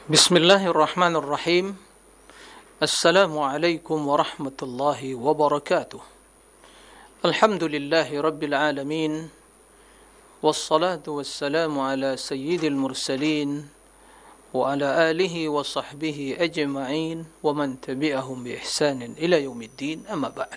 Bismillahirrahmanirrahim. Assalamualaikum warahmatullahi wabarakatuh. Alhamdulillahi rabbil alamin. Wassalatu wassalamu ala sayyidil mursalin wa ala alihi wa sahbihi ajma'in wa man tabi'ahum bi ihsanin ila yaumiddin, amma ba'd.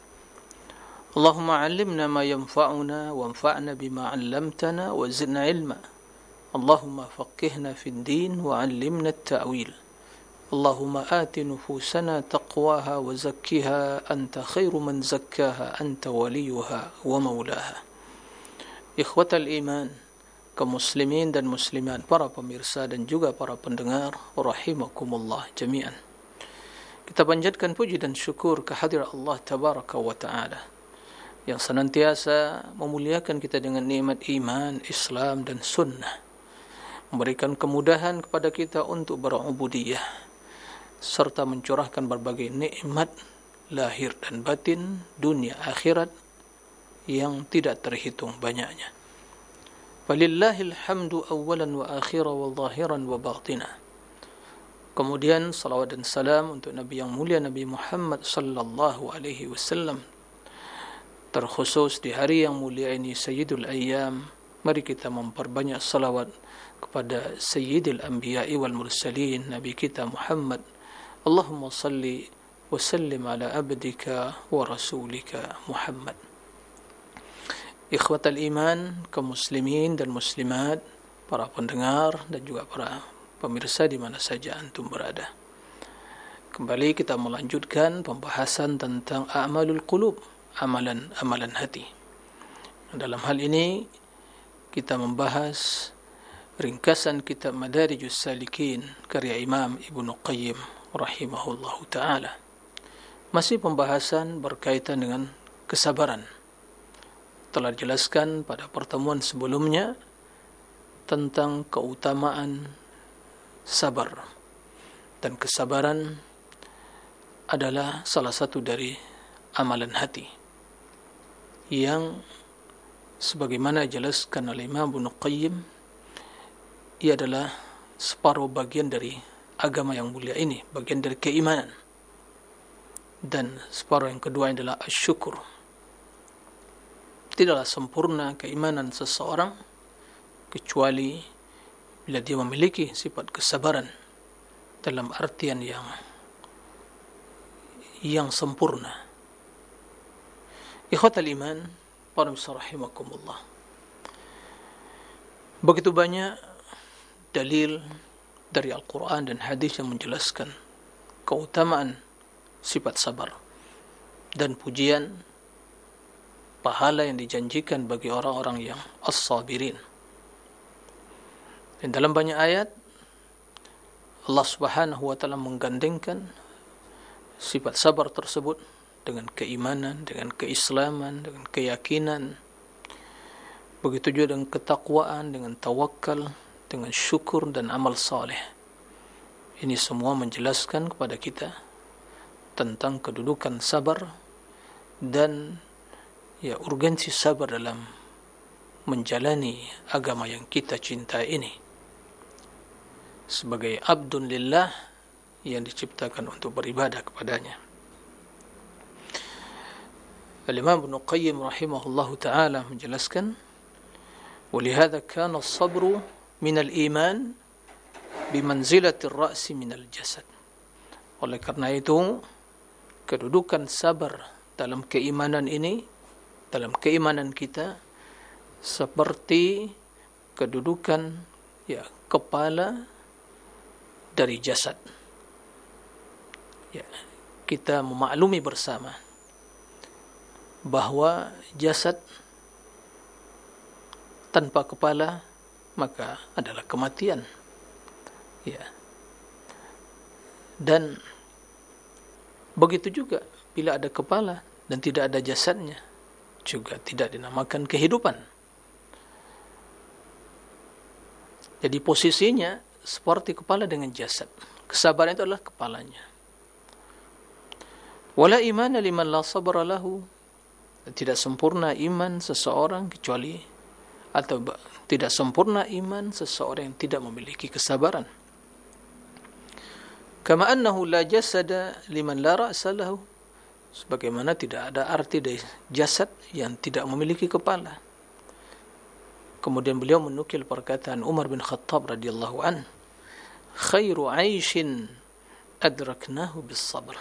Allahumma 'allimna ma yanfa'una wanfa'na bima 'allamtana wa zidna ilma. Allahumma faqihna fid din wa 'allimna at-ta'wil. Allahumma ati nufusana taqwaha wa zakkiha anta khairu man zakkaha anta waliyuha wa maulaha. Ikhwatal iman, kaum muslimin dan muslimat, para pemirsa dan juga para pendengar, rahimakumullah jami'an. Kita panjatkan puji dan syukur kehadirat Allah tabaraka wa ta'ala yang senantiasa memuliakan kita dengan nikmat iman, Islam dan sunnah, memberikan kemudahan kepada kita untuk berubudiyah, serta mencurahkan berbagai nikmat lahir dan batin, dunia akhirat yang tidak terhitung banyaknya. Walillahil hamdu awwalan wa akhiran wa zahiran wa batina. Kemudian salawat dan salam untuk Nabi yang mulia, Nabi Muhammad sallallahu alaihi wasallam, terkhusus di hari yang mulia ini, Sayyidul Ayyam. Mari kita memperbanyak salawat kepada Sayyidil Anbiya'i wal Mursalin, Nabi kita Muhammad. Allahumma salli wa sallim ala abdika wa rasulika Muhammad. Ikhwatal iman, kaum muslimin dan muslimat, para pendengar dan juga para pemirsa di mana saja antum berada. Kembali kita melanjutkan pembahasan tentang a'malul qulub, amalan hati. Dalam hal ini kita membahas ringkasan kitab Madarijus Salikin karya Imam Ibnu Qayyim rahimahullahu ta'ala. Masih pembahasan berkaitan dengan kesabaran. Telah dijelaskan pada pertemuan sebelumnya tentang keutamaan sabar, dan kesabaran adalah salah satu dari amalan hati yang sebagaimana dijelaskan oleh Imam Ibnu Qayyim, ia adalah separuh bagian dari agama yang mulia ini, bagian dari keimanan. Dan separuh yang kedua adalah asyukur. Tidaklah sempurna keimanan seseorang kecuali bila dia memiliki sifat kesabaran dalam artian yang sempurna. Ikhwatal iman, para muslim rahimakumullah, begitu banyak dalil dari Al-Quran dan hadis yang menjelaskan keutamaan sifat sabar dan pujian pahala yang dijanjikan bagi orang-orang yang as-sabirin. Dan dalam banyak ayat Allah Subhanahu wa ta'ala menggandengkan sifat sabar tersebut dengan keimanan, dengan keislaman, dengan keyakinan. Begitu juga dengan ketakwaan, dengan tawakal, dengan syukur dan amal saleh. Ini semua menjelaskan kepada kita tentang kedudukan sabar dan urgensi sabar dalam menjalani agama yang kita cintai ini sebagai abdun lillah yang diciptakan untuk beribadah kepadanya. Al-Imam Ibnu Qayyim rahimahullahu ta'ala menjelaskan, وَلِهَذَا كَانَ الصَّبْرُ مِنَ الْإِيمَانِ بِمَنْزِلَةِ الرَّأْسِ مِنَ الْجَسَدِ. Oleh karena itu, kedudukan sabar dalam keimanan ini, dalam keimanan kita, seperti kedudukan kepala dari jasad. Kita memaklumi bersama bahwa jasad tanpa kepala maka adalah kematian. Dan begitu juga bila ada kepala dan tidak ada jasadnya, juga tidak dinamakan kehidupan. Jadi posisinya seperti kepala dengan jasad. Kesabaran itu adalah kepalanya. Wala imana liman la sabra lahu. Tidak sempurna iman seseorang kecuali, atau tidak sempurna iman seseorang yang tidak memiliki kesabaran. Kama annahu la jasada liman la ra'sa lahu, sebagaimana tidak ada arti dari jasad yang tidak memiliki kepala. Kemudian beliau menukil perkataan Umar bin Khattab radhiyallahu an, khairu 'aishin adraknahu bis sabr.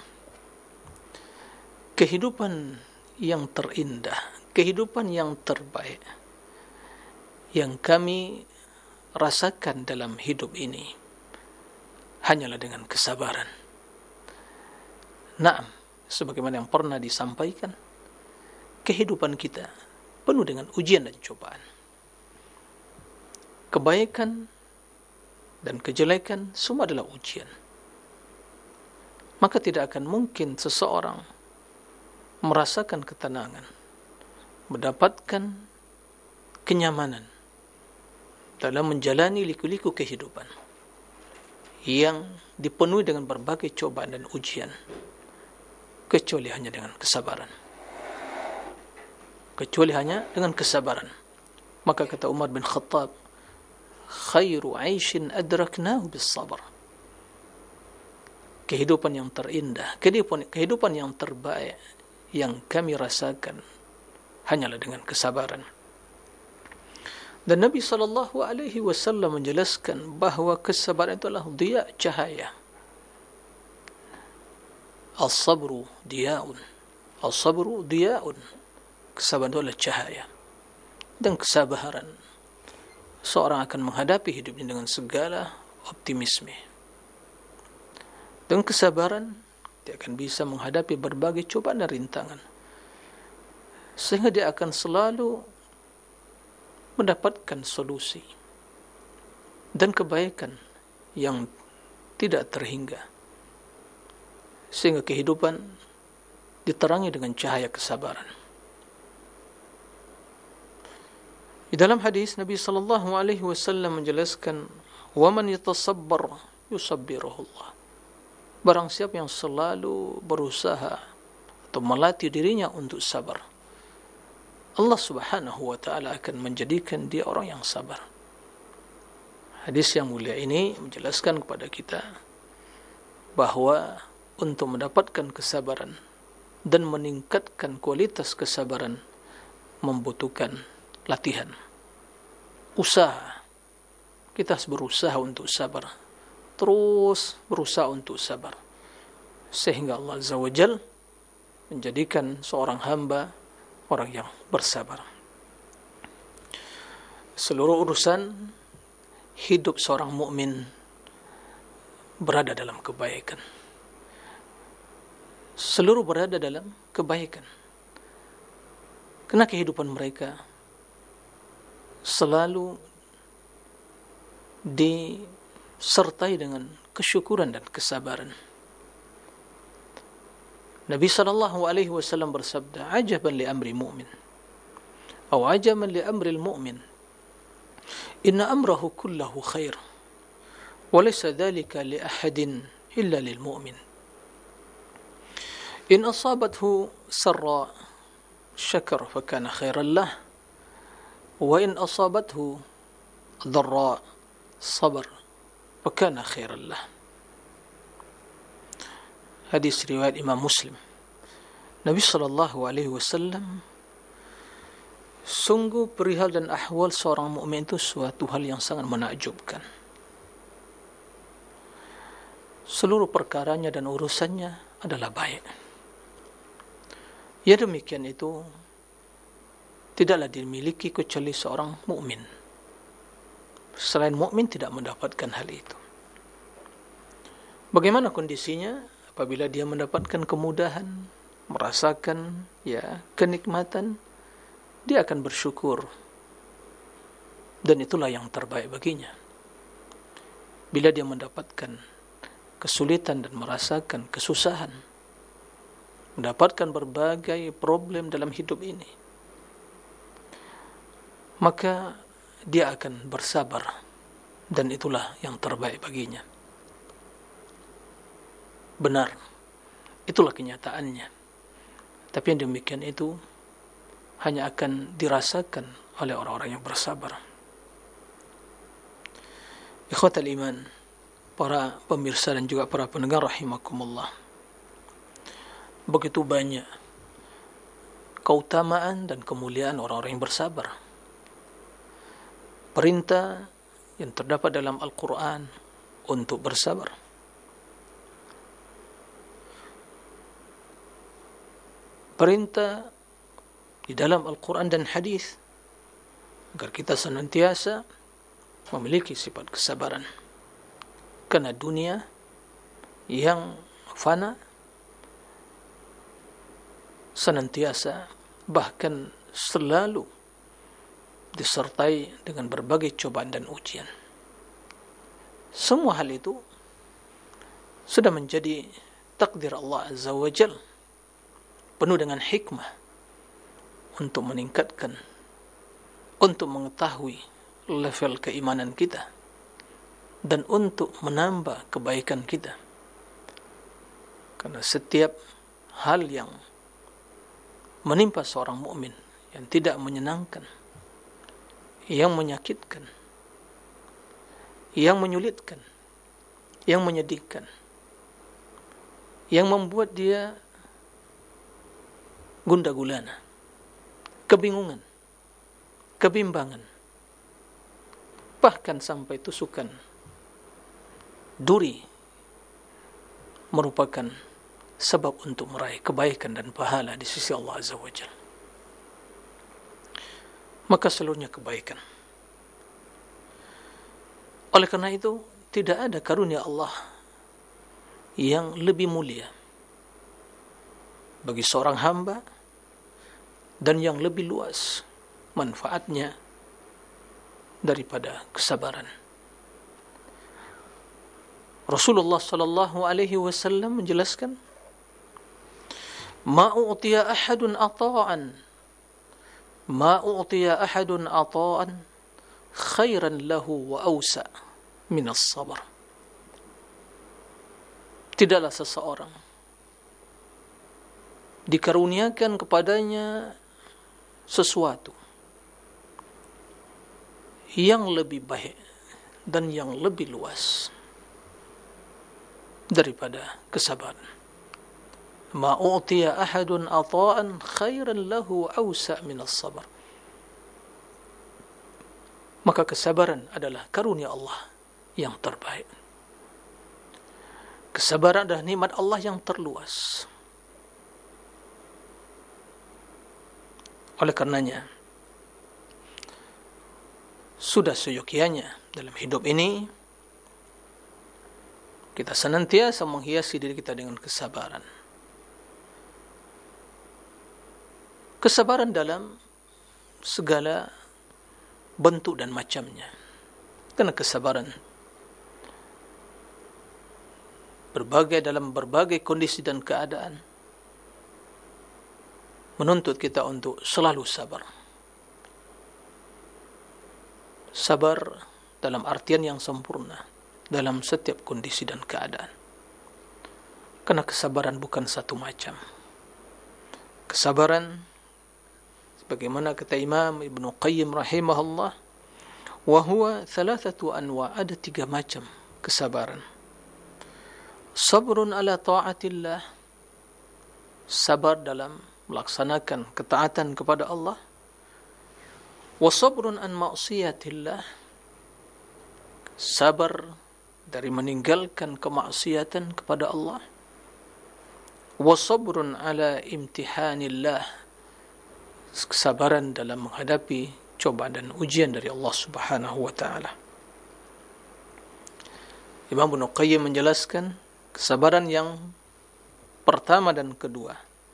Kehidupan yang terindah, kehidupan yang terbaik yang kami rasakan dalam hidup ini hanyalah dengan kesabaran. Naam, sebagaimana yang pernah disampaikan, kehidupan kita penuh dengan ujian dan cobaan. Kebaikan dan kejelekan semua adalah ujian. Maka tidak akan mungkin seseorang merasakan ketenangan, mendapatkan kenyamanan dalam menjalani liku-liku kehidupan yang dipenuhi dengan berbagai cobaan dan ujian, kecuali hanya dengan kesabaran. Kecuali hanya dengan kesabaran. Maka kata Umar bin Khattab, khairu 'aishin adraknahu bis sabr. Kehidupan yang terindah, kehidupan yang terbaik yang kami rasakan hanyalah dengan kesabaran. Dan Nabi SAW menjelaskan bahawa kesabaran itu adalah diya, cahaya. As-sabru diya'un, as-sabru diya'un. Kesabaran itu adalah cahaya. Dan kesabaran, seorang akan menghadapi hidupnya dengan segala optimisme. Dengan kesabaran, dia akan bisa menghadapi berbagai cobaan dan rintangan, sehingga dia akan selalu mendapatkan solusi dan kebaikan yang tidak terhingga, sehingga kehidupan diterangi dengan cahaya kesabaran. Di dalam hadis Nabi SAW menjelaskan, "Waman yatasabbar yusabbiruhu Allah." Barang siapa yang selalu berusaha atau melatih dirinya untuk sabar, Allah Subhanahu wa ta'ala akan menjadikan dia orang yang sabar. Hadis yang mulia ini menjelaskan kepada kita bahawa untuk mendapatkan kesabaran dan meningkatkan kualitas kesabaran membutuhkan latihan, usaha. Kita harus berusaha untuk sabar, terus berusaha untuk sabar, sehingga Allah Azza wa Jal menjadikan seorang hamba orang yang bersabar. Seluruh urusan hidup seorang mukmin berada dalam kebaikan. Seluruh berada dalam kebaikan, karena kehidupan mereka selalu disertai dengan kesyukuran dan kesabaran. Nabi SAW bersabda, "Ajaban li amri mu'min, atau ajaban li amri al-mu'min, inna amrahu kullahu khair, wa laysa dhalika li ahadin illa lil mu'min. In asabathu sarra syakar fa kana khairan lah, wa in asabathu dharra sabar fa kana khairan lah." Hadis riwayat Imam Muslim. Nabi SAW, sungguh perihal dan ahwal seorang mukmin itu suatu hal yang sangat menakjubkan. Seluruh perkaranya dan urusannya adalah baik. Ya demikian itu tidaklah dimiliki kecuali seorang mukmin. Selain mukmin tidak mendapatkan hal itu. Bagaimana kondisinya apabila dia mendapatkan kemudahan, merasakan kenikmatan, dia akan bersyukur, dan itulah yang terbaik baginya. Bila dia mendapatkan kesulitan dan merasakan kesusahan, mendapatkan berbagai problem dalam hidup ini, maka dia akan bersabar, dan itulah yang terbaik baginya. Benar, itulah kenyataannya. Tapi yang demikian itu hanya akan dirasakan oleh orang-orang yang bersabar. Ikhwatal iman, para pemirsa dan juga para pendengar rahimakumullah, begitu banyak keutamaan dan kemuliaan orang-orang yang bersabar. Perintah yang terdapat dalam Al-Quran untuk bersabar. Perintah di dalam Al-Quran dan hadis agar kita senantiasa memiliki sifat kesabaran. Karena dunia yang fana senantiasa bahkan selalu disertai dengan berbagai cobaan dan ujian. Semua hal itu sudah menjadi takdir Allah Azza wa Jal, penuh dengan hikmah untuk meningkatkan, untuk mengetahui level keimanan kita dan untuk menambah kebaikan kita. Karena setiap hal yang menimpa seorang mukmin yang tidak menyenangkan, yang menyakitkan, yang menyulitkan, yang menyedihkan, yang membuat dia gundah gulana, kebingungan, kebimbangan, bahkan sampai tusukan duri, merupakan sebab untuk meraih kebaikan dan pahala di sisi Allah Azza wa Jalla. Maka seluruhnya kebaikan. Oleh karena itu, tidak ada karunia Allah yang lebih mulia bagi seorang hamba dan yang lebih luas manfaatnya daripada kesabaran. Rasulullah sallallahu alaihi wasallam menjelaskan, "Ma u'tiya ahadun ata'an, ma u'tiya ahadun ata'an khairan lahu wa awsa' min as-sabr." Tidaklah seseorang dikaruniakan kepadanya sesuatu yang lebih baik dan yang lebih luas daripada kesabaran. Ma u'tiya ahadun ata'an khairan lahu awsa' min as-sabr. Maka kesabaran adalah karunia Allah yang terbaik. Kesabaran adalah nikmat Allah yang terluas. Oleh karenanya, sudah seyogyanya dalam hidup ini kita senantiasa menghiasi diri kita dengan kesabaran. Kesabaran dalam segala bentuk dan macamnya. Karena kesabaran dalam berbagai kondisi dan keadaan menuntut kita untuk selalu sabar. Sabar dalam artian yang sempurna dalam setiap kondisi dan keadaan. Karena kesabaran bukan satu macam. Kesabaran, sebagaimana kata Imam Ibn Qayyim rahimahullah, wa huwa thalathatu anwa', ada 3 macam kesabaran. Sabrun ala ta'atillah, sabar dalam melaksanakan ketaatan kepada Allah. Wa sabrun an ma'siyatillah, sabar dari meninggalkan kemaksiatan kepada Allah. Wa sabrun ala imtihanillah, kesabaran dalam menghadapi cobaan dan ujian dari Allah Subhanahu wa taala. Imam Ibnu Qayyim menjelaskan kesabaran yang pertama dan kedua,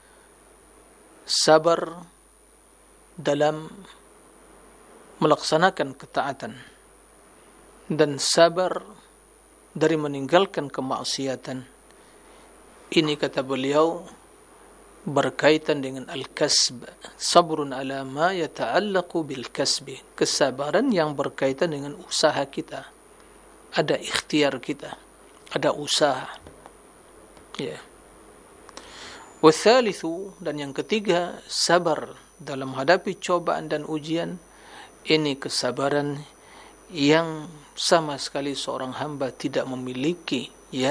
sabar dalam melaksanakan ketaatan dan sabar dari meninggalkan kemaksiatan. Ini kata beliau berkaitan dengan al-kasb. Sabrun ala ma yata'allaqu bil kasbi, kesabaran yang berkaitan dengan usaha kita. Ada ikhtiar kita, ada usaha. Ya. Wathalithu, dan yang ketiga, sabar dalam menghadapi cobaan dan ujian. Ini kesabaran yang sama sekali seorang hamba tidak memiliki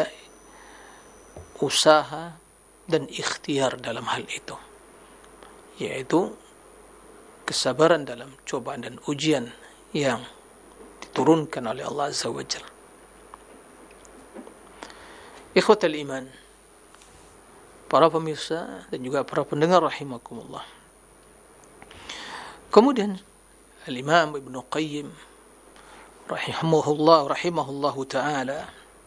usaha dan ikhtiar dalam hal itu, yaitu kesabaran dalam cobaan dan ujian yang diturunkan oleh Allah Azza wa Jalla. Ikhwatal iman, para pemirsa dan juga para pendengar rahimakumullah. Kemudian Al-Imam Ibn Qayyim rahimahullahu ta'ala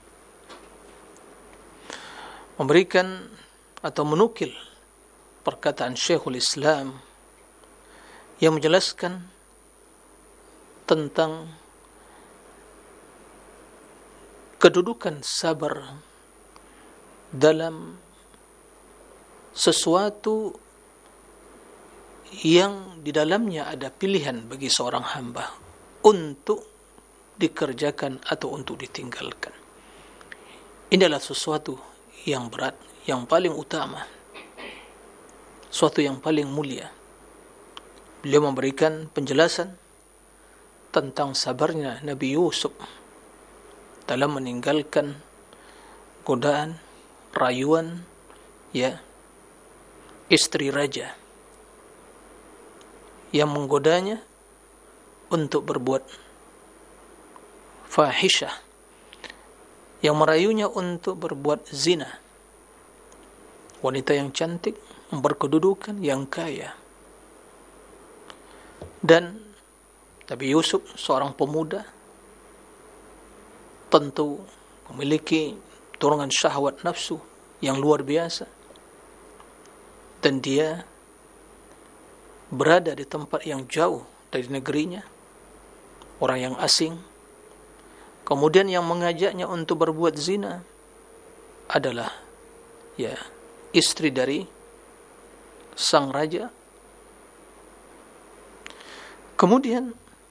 memberikan atau menukil perkataan Syekhul Islam yang menjelaskan tentang kedudukan sabar dalam sesuatu yang di dalamnya ada pilihan bagi seorang hamba untuk dikerjakan atau untuk ditinggalkan. Ini adalah sesuatu yang berat, yang paling utama, sesuatu yang paling mulia. Beliau memberikan penjelasan tentang sabarnya Nabi Yusuf dalam meninggalkan godaan, rayuan istri raja yang menggodanya untuk berbuat fahisyah, yang merayunya untuk berbuat zina. Wanita yang cantik, berkedudukan, yang kaya. Dan Nabi Yusuf seorang pemuda, tentu memiliki dorongan syahwat nafsu yang luar biasa, dan dia berada di tempat yang jauh dari negerinya, orang yang asing. Kemudian yang mengajaknya untuk berbuat zina adalah istri dari sang raja. Kemudian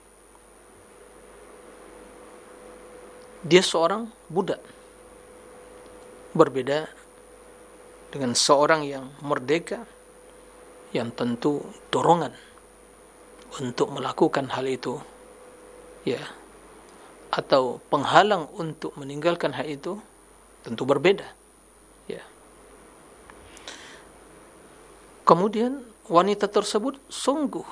dia seorang budak, berbeda dengan seorang yang merdeka, yang tentu dorongan untuk melakukan hal itu atau penghalang untuk meninggalkan hal itu tentu berbeda. Kemudian wanita tersebut sungguh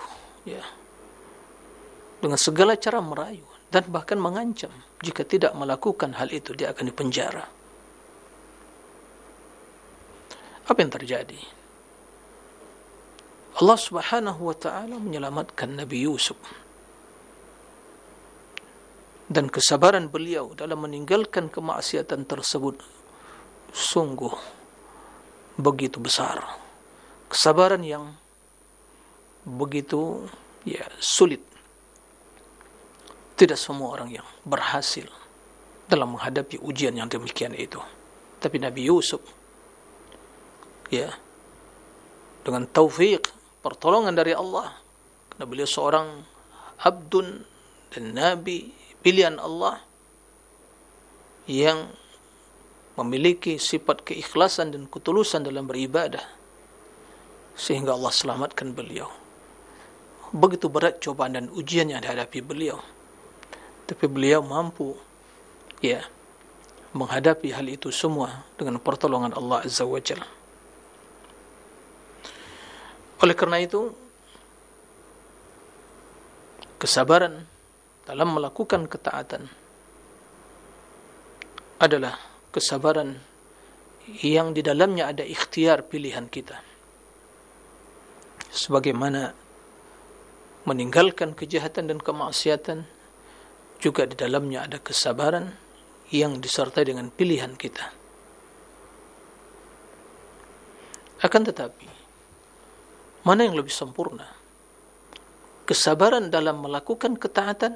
dengan segala cara merayu dan bahkan mengancam jika tidak melakukan hal itu dia akan dipenjara. Apa yang terjadi? Allah Subhanahu wa ta'ala menyelamatkan Nabi Yusuf, dan kesabaran beliau dalam meninggalkan kemaksiatan tersebut sungguh begitu besar. Kesabaran yang begitu sulit. Tidak semua orang yang berhasil dalam menghadapi ujian yang demikian itu. Tapi Nabi Yusuf dengan taufik, pertolongan dari Allah, karena beliau seorang abdun dan nabi pilihan Allah yang memiliki sifat keikhlasan dan ketulusan dalam beribadah, sehingga Allah selamatkan beliau. Begitu berat cobaan dan ujian yang dihadapi beliau, tapi beliau mampu menghadapi hal itu semua dengan pertolongan Allah Azza wa Jalla. Oleh kerana itu, kesabaran dalam melakukan ketaatan adalah kesabaran yang di dalamnya ada ikhtiar pilihan kita. Sebagaimana meninggalkan kejahatan dan kemaksiatan, juga di dalamnya ada kesabaran yang disertai dengan pilihan kita. Akan tetapi, mana yang lebih sempurna? Kesabaran dalam melakukan ketaatan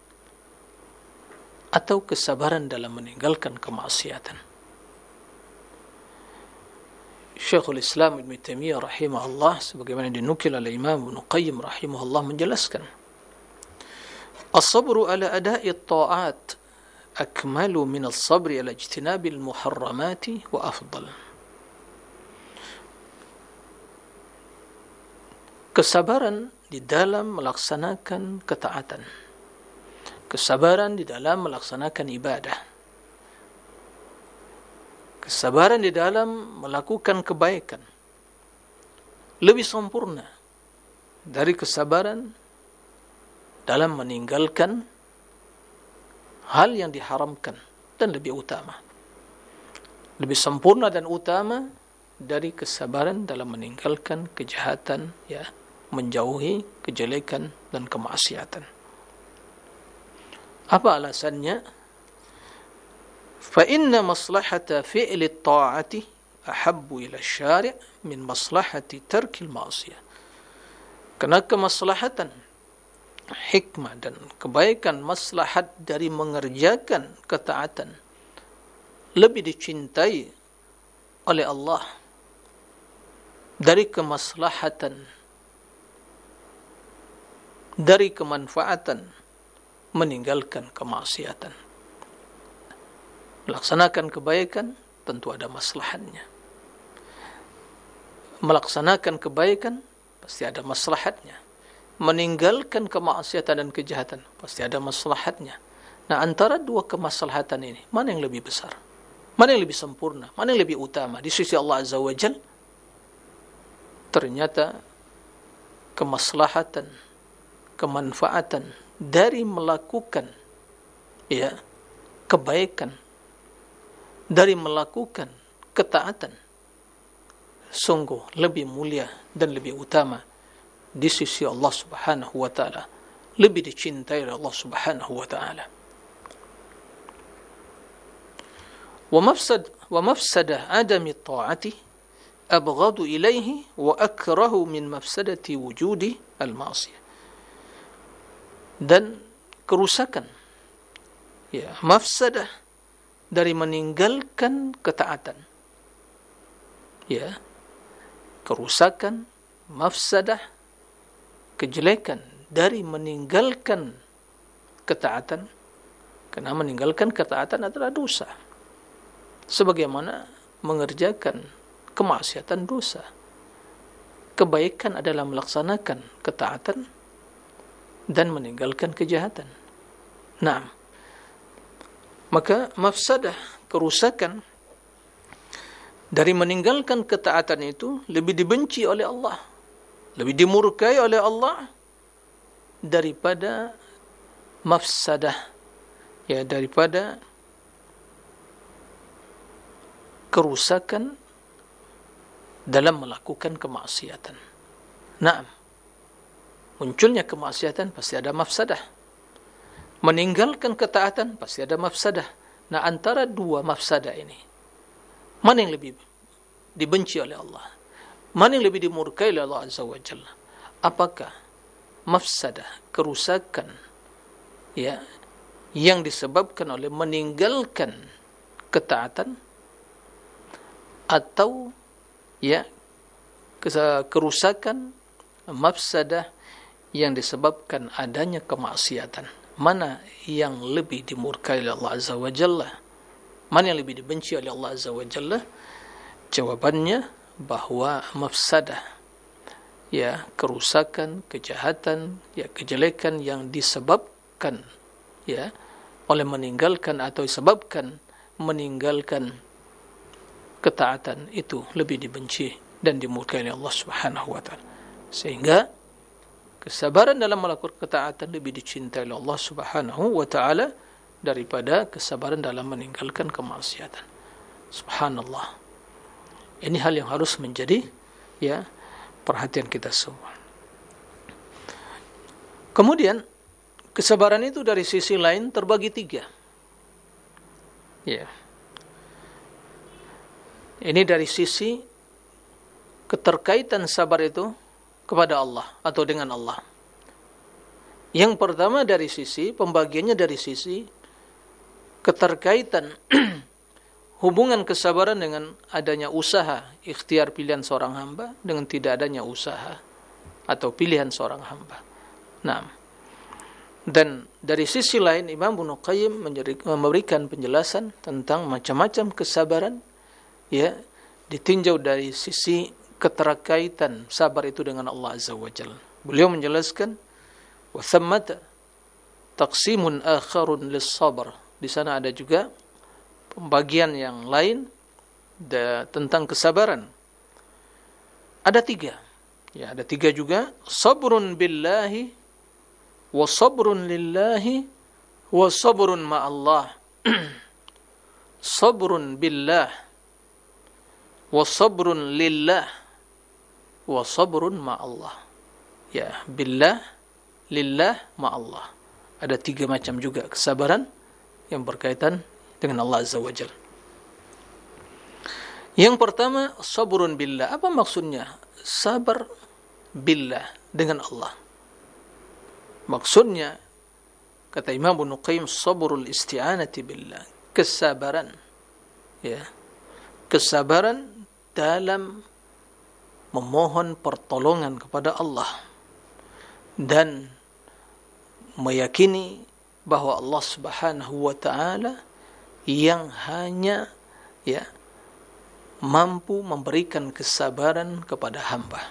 atau kesabaran dalam meninggalkan kemaksiatan? Syekhul Islam Ibn Taimiyah rahimahullah, sebagaimana dinukil oleh Imam Ibn Qayyim rahimahullah, menjelaskan, as-sabru ala ada'i at-ta'at akmalu min as-sabri ala ijtinabil muharramati wa afdal. Kesabaran di dalam melaksanakan ketaatan kesabaran di dalam melaksanakan ibadah, kesabaran di dalam melakukan kebaikan lebih sempurna dari kesabaran dalam meninggalkan hal yang diharamkan, dan lebih utama, lebih sempurna dan utama dari kesabaran dalam meninggalkan kejahatan, ya, menjauhi kejelekan dan kemaksiatan. Apa alasannya? Fa inna maslahata fi'li at-ta'ati ahabbu ila asy-syari' min maslahati tarkil ma'siyah. Karena kemaslahatan, hikmah dan kebaikan, maslahat dari mengerjakan ketaatan lebih dicintai oleh Allah dari kemaslahatan, dari kemanfaatan meninggalkan kemaksiatan. Melaksanakan kebaikan tentu ada maslahatnya. Melaksanakan kebaikan pasti ada maslahatnya. Meninggalkan kemaksiatan dan kejahatan pasti ada maslahatnya. Nah, antara dua kemaslahatan ini, mana yang lebih besar? Mana yang lebih sempurna? Mana yang lebih utama? Di sisi Allah Azza wa Jalla, ternyata kemaslahatan, kemanfaatan dari melakukan, ya, kebaikan, dari melakukan ketaatan, sungguh lebih mulia dan lebih utama di sisi Allah Subhanahu wa ta'ala, lebih dicintai oleh Allah Subhanahu wa ta'ala. Wa mafsadah adami ta'ati abghadu ilaihi wa akrahu min mafsadati wujudi al-ma'siyah. Dan kerusakan, ya, mafsadah dari meninggalkan ketaatan, ya, kerusakan, mafsadah, kejelekan dari meninggalkan ketaatan, karena meninggalkan ketaatan adalah dosa, sebagaimana mengerjakan kemaksiatan dosa. Kebaikan adalah melaksanakan ketaatan dan meninggalkan kejahatan. Nah, maka mafsadah, kerusakan dari meninggalkan ketaatan itu lebih dibenci oleh Allah, lebih dimurkai oleh Allah daripada mafsadah, ya, daripada kerusakan dalam melakukan kemaksiatan. Nah, munculnya kemaksiatan pasti ada mafsadah. Meninggalkan ketaatan pasti ada mafsadah. Nah, antara dua mafsadah ini, mana yang lebih dibenci oleh Allah? Mana yang lebih dimurkai oleh Allah Azza wa Jalla? Apakah mafsadah, kerusakan, ya, yang disebabkan oleh meninggalkan ketaatan, atau, ya, kerusakan, mafsadah yang disebabkan adanya kemaksiatan? Mana yang lebih dimurkai oleh Allah Azza wa Jalla? Mana yang lebih dibenci oleh Allah Azza wa Jalla? Jawabannya bahwa mafsadah, ya, kerusakan, kejahatan, ya, kejelekan yang disebabkan, ya, oleh meninggalkan atau disebabkan meninggalkan ketaatan itu lebih dibenci dan dimurkai oleh Allah Subhanahu wa ta'ala. Sehingga kesabaran dalam melakukan ketaatan lebih dicintai oleh Allah Subhanahu wa ta'ala daripada kesabaran dalam meninggalkan kemaksiatan. Subhanallah. Ini hal yang harus menjadi, ya, perhatian kita semua. Kemudian kesabaran itu dari sisi lain terbagi tiga. Ya. Ini dari sisi keterkaitan sabar itu kepada Allah atau dengan Allah. Yang pertama dari sisi, pembagiannya dari sisi keterkaitan hubungan kesabaran dengan adanya usaha, ikhtiar pilihan seorang hamba dengan tidak adanya usaha atau pilihan seorang hamba. Nah, dan dari sisi lain Imam Ibnu Qayyim memberikan penjelasan tentang macam-macam kesabaran, ya, ditinjau dari sisi keterkaitan sabar itu dengan Allah Azza wa Jalla. Beliau menjelaskan wa thammata taqsimun akharun lis-sabr. Di sana ada juga pembagian yang lain tentang kesabaran. Ada 3. Ya, ada 3 juga. Sabrun billahi, wa sabrun lillahi, wa sabrun ma'allah. Sabrun billah, wa sabrun lillah, wa sabrun ma'allah. Ya, billah, lillah, ma'allah. Ada 3 macam juga kesabaran yang berkaitan dengan Allah Azza wa Jalla. Yang pertama, sabrun billah. Apa maksudnya? Sabar billah, dengan Allah. Maksudnya, kata Imam Ibnu Qayyim, sabrul isti'anati billah. Kesabaran. Ya. Kesabaran dalam memohon pertolongan kepada Allah. Dan meyakini bahwa Allah Subhanahu wa ta'ala yang hanya mampu memberikan kesabaran kepada hamba.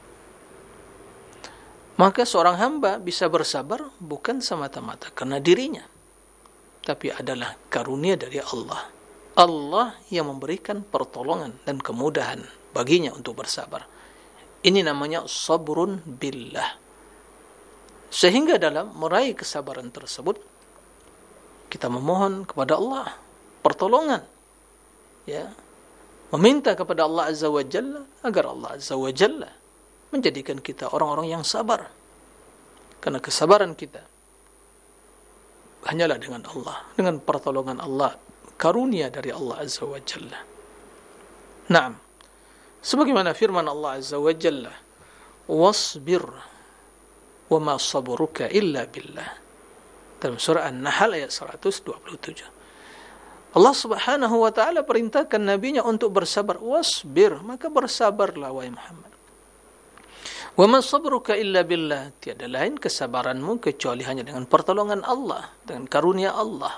Maka seorang hamba bisa bersabar bukan semata-mata karena dirinya, tapi adalah karunia dari Allah. Allah yang memberikan pertolongan dan kemudahan baginya untuk bersabar. Ini namanya sabrun billah. Sehingga dalam meraih kesabaran tersebut, kita memohon kepada Allah pertolongan, ya, meminta kepada Allah Azza wa Jalla agar Allah Azza wa Jalla menjadikan kita orang-orang yang sabar. Karena kesabaran kita hanyalah dengan Allah, dengan pertolongan Allah, karunia dari Allah Azza wa Jalla. Naam. Sebagaimana firman Allah Azza wa Jalla, wasbir wa ma sabruka illa billah. Dalam surah An-Nahl ayat 127. Allah Subhanahu wa ta'ala perintahkan nabinya untuk bersabar. Wasbir, maka bersabarlah wahai Muhammad. Wa ma sabruka illa billah. Tiada lain kesabaranmu kecuali hanya dengan pertolongan Allah, dengan karunia Allah.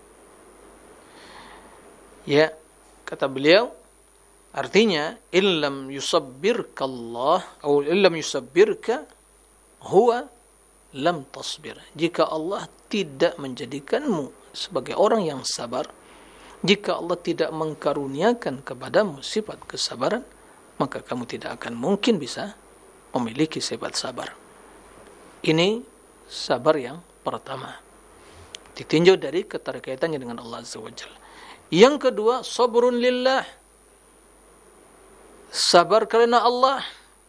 Ya, kata beliau, artinya illam yusabbirka Allah atau illam yusabbirka huwa lam tasbir. Jika Allah tidak menjadikanmu sebagai orang yang sabar, jika Allah tidak mengkaruniakan kepadamu sifat kesabaran, maka kamu tidak akan mungkin bisa memiliki sifat sabar. Ini sabar yang pertama, ditinjau dari keterkaitannya dengan Allah Azza wa Jalla. Yang kedua, sabrun lillah, sabar karena Allah.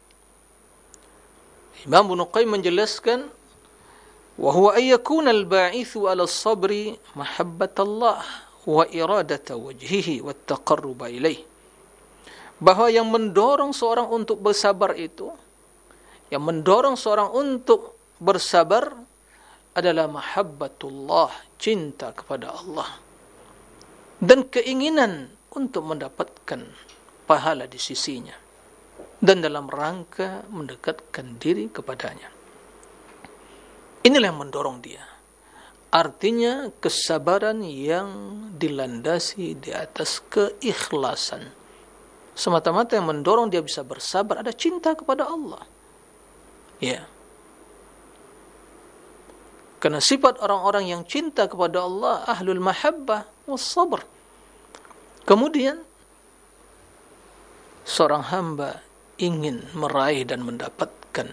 Imam Ibnu Qayyim menjelaskan, wa huwa ayyakuna al-ba'ithu 'ala as-sabri mahabbatallah wa iradata wajhihi wa taqarruba ilaih. Bahwa yang mendorong seorang untuk bersabar itu, yang mendorong seorang untuk bersabar adalah mahabbatullah, cinta kepada Allah, dan keinginan untuk mendapatkan pahala di sisinya, dan dalam rangka mendekatkan diri kepadanya. Inilah yang mendorong dia. Artinya kesabaran yang dilandasi di atas keikhlasan. Semata-mata yang mendorong dia bisa bersabar ada cinta kepada Allah. Ya. Karena sifat orang-orang yang cinta kepada Allah, ahlul mahabbah was sabr. Kemudian seorang hamba ingin meraih dan mendapatkan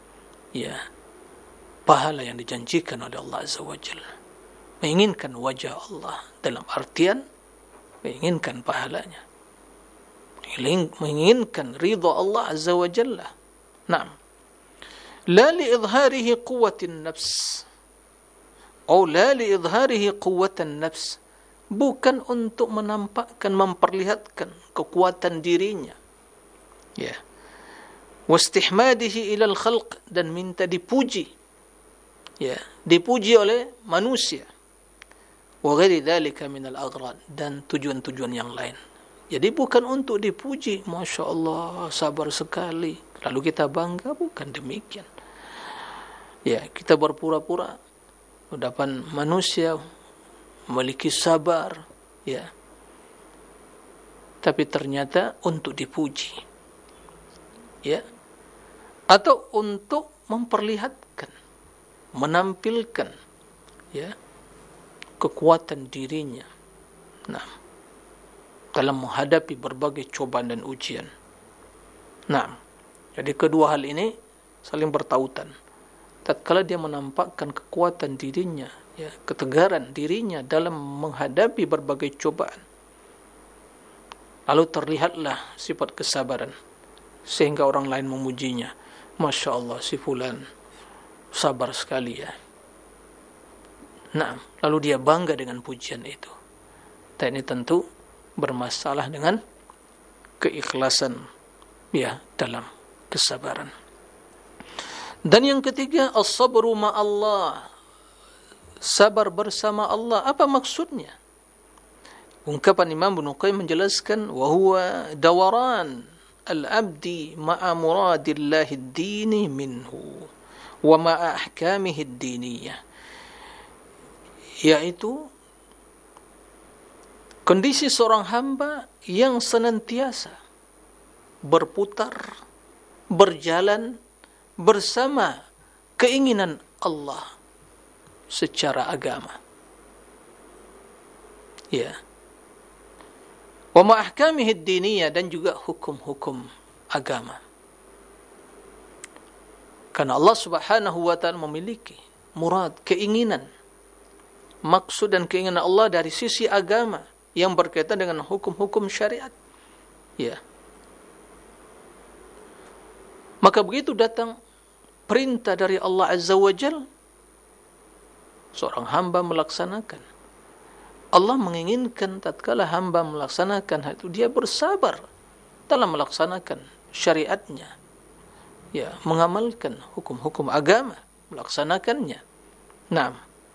pahala yang dijanjikan oleh Allah Azza wa Jalla, menginginkan wajah Allah, dalam artian menginginkan pahalanya, menginginkan ridha Allah Azza wa Jalla. Naam. La li idharihi quwwatin nafs, atau la li idharihi quwwatan nafs, bukan untuk menampakkan, memperlihatkan kekuatan dirinya, ya, wastihmadihi ilal khalq, dan minta dipuji, ya, dipuji oleh manusia, wa ghairi dzalika minal aghrad, dan tujuan-tujuan yang lain. Jadi bukan untuk dipuji, Masya Allah sabar sekali, lalu kita bangga, bukan demikian. Ya, kita berpura-pura hadapan manusia memiliki sabar, ya, tapi ternyata untuk dipuji, ya, atau untuk memperlihatkan, menampilkan ya, kekuatan dirinya, nah, dalam menghadapi berbagai cobaan dan ujian. Nah, jadi kedua hal ini saling bertautan. Tatkala dia menampakkan kekuatan dirinya, ya, ketegaran dirinya dalam menghadapi berbagai cobaan, lalu terlihatlah sifat kesabaran, sehingga orang lain memujinya. Masya Allah, si fulan sabar sekali ya. Nah, lalu dia bangga dengan pujian itu. Dan ini tentu bermasalah dengan keikhlasan, ya, dalam kesabaran. Dan yang ketiga, as-sabru ma'allah, sabar bersama Allah. Apa maksudnya? Ungkapan Imam Ibnu Qayyim menjelaskan, wa huwa dawaran al-abdi ma'a muradillahi ad-dini minhu wa ma'a ahkamihi ad-diniyah, yaitu kondisi seorang hamba yang senantiasa berputar, berjalan bersama keinginan Allah secara agama, ya, wa ma ahkamihi ad-diniyah, dan juga hukum-hukum agama. Karena Allah Subhanahu wa ta'ala memiliki murad, keinginan, maksud dan keinginan Allah dari sisi agama yang berkaitan dengan hukum-hukum syariat, ya. Maka begitu datang perintah dari Allah Azza wa Jalla, seorang hamba melaksanakan. Allah menginginkan tatkala hamba melaksanakan hal itu, dia bersabar dalam melaksanakan syariatnya, ya, mengamalkan hukum-hukum agama, melaksanakannya. Nah,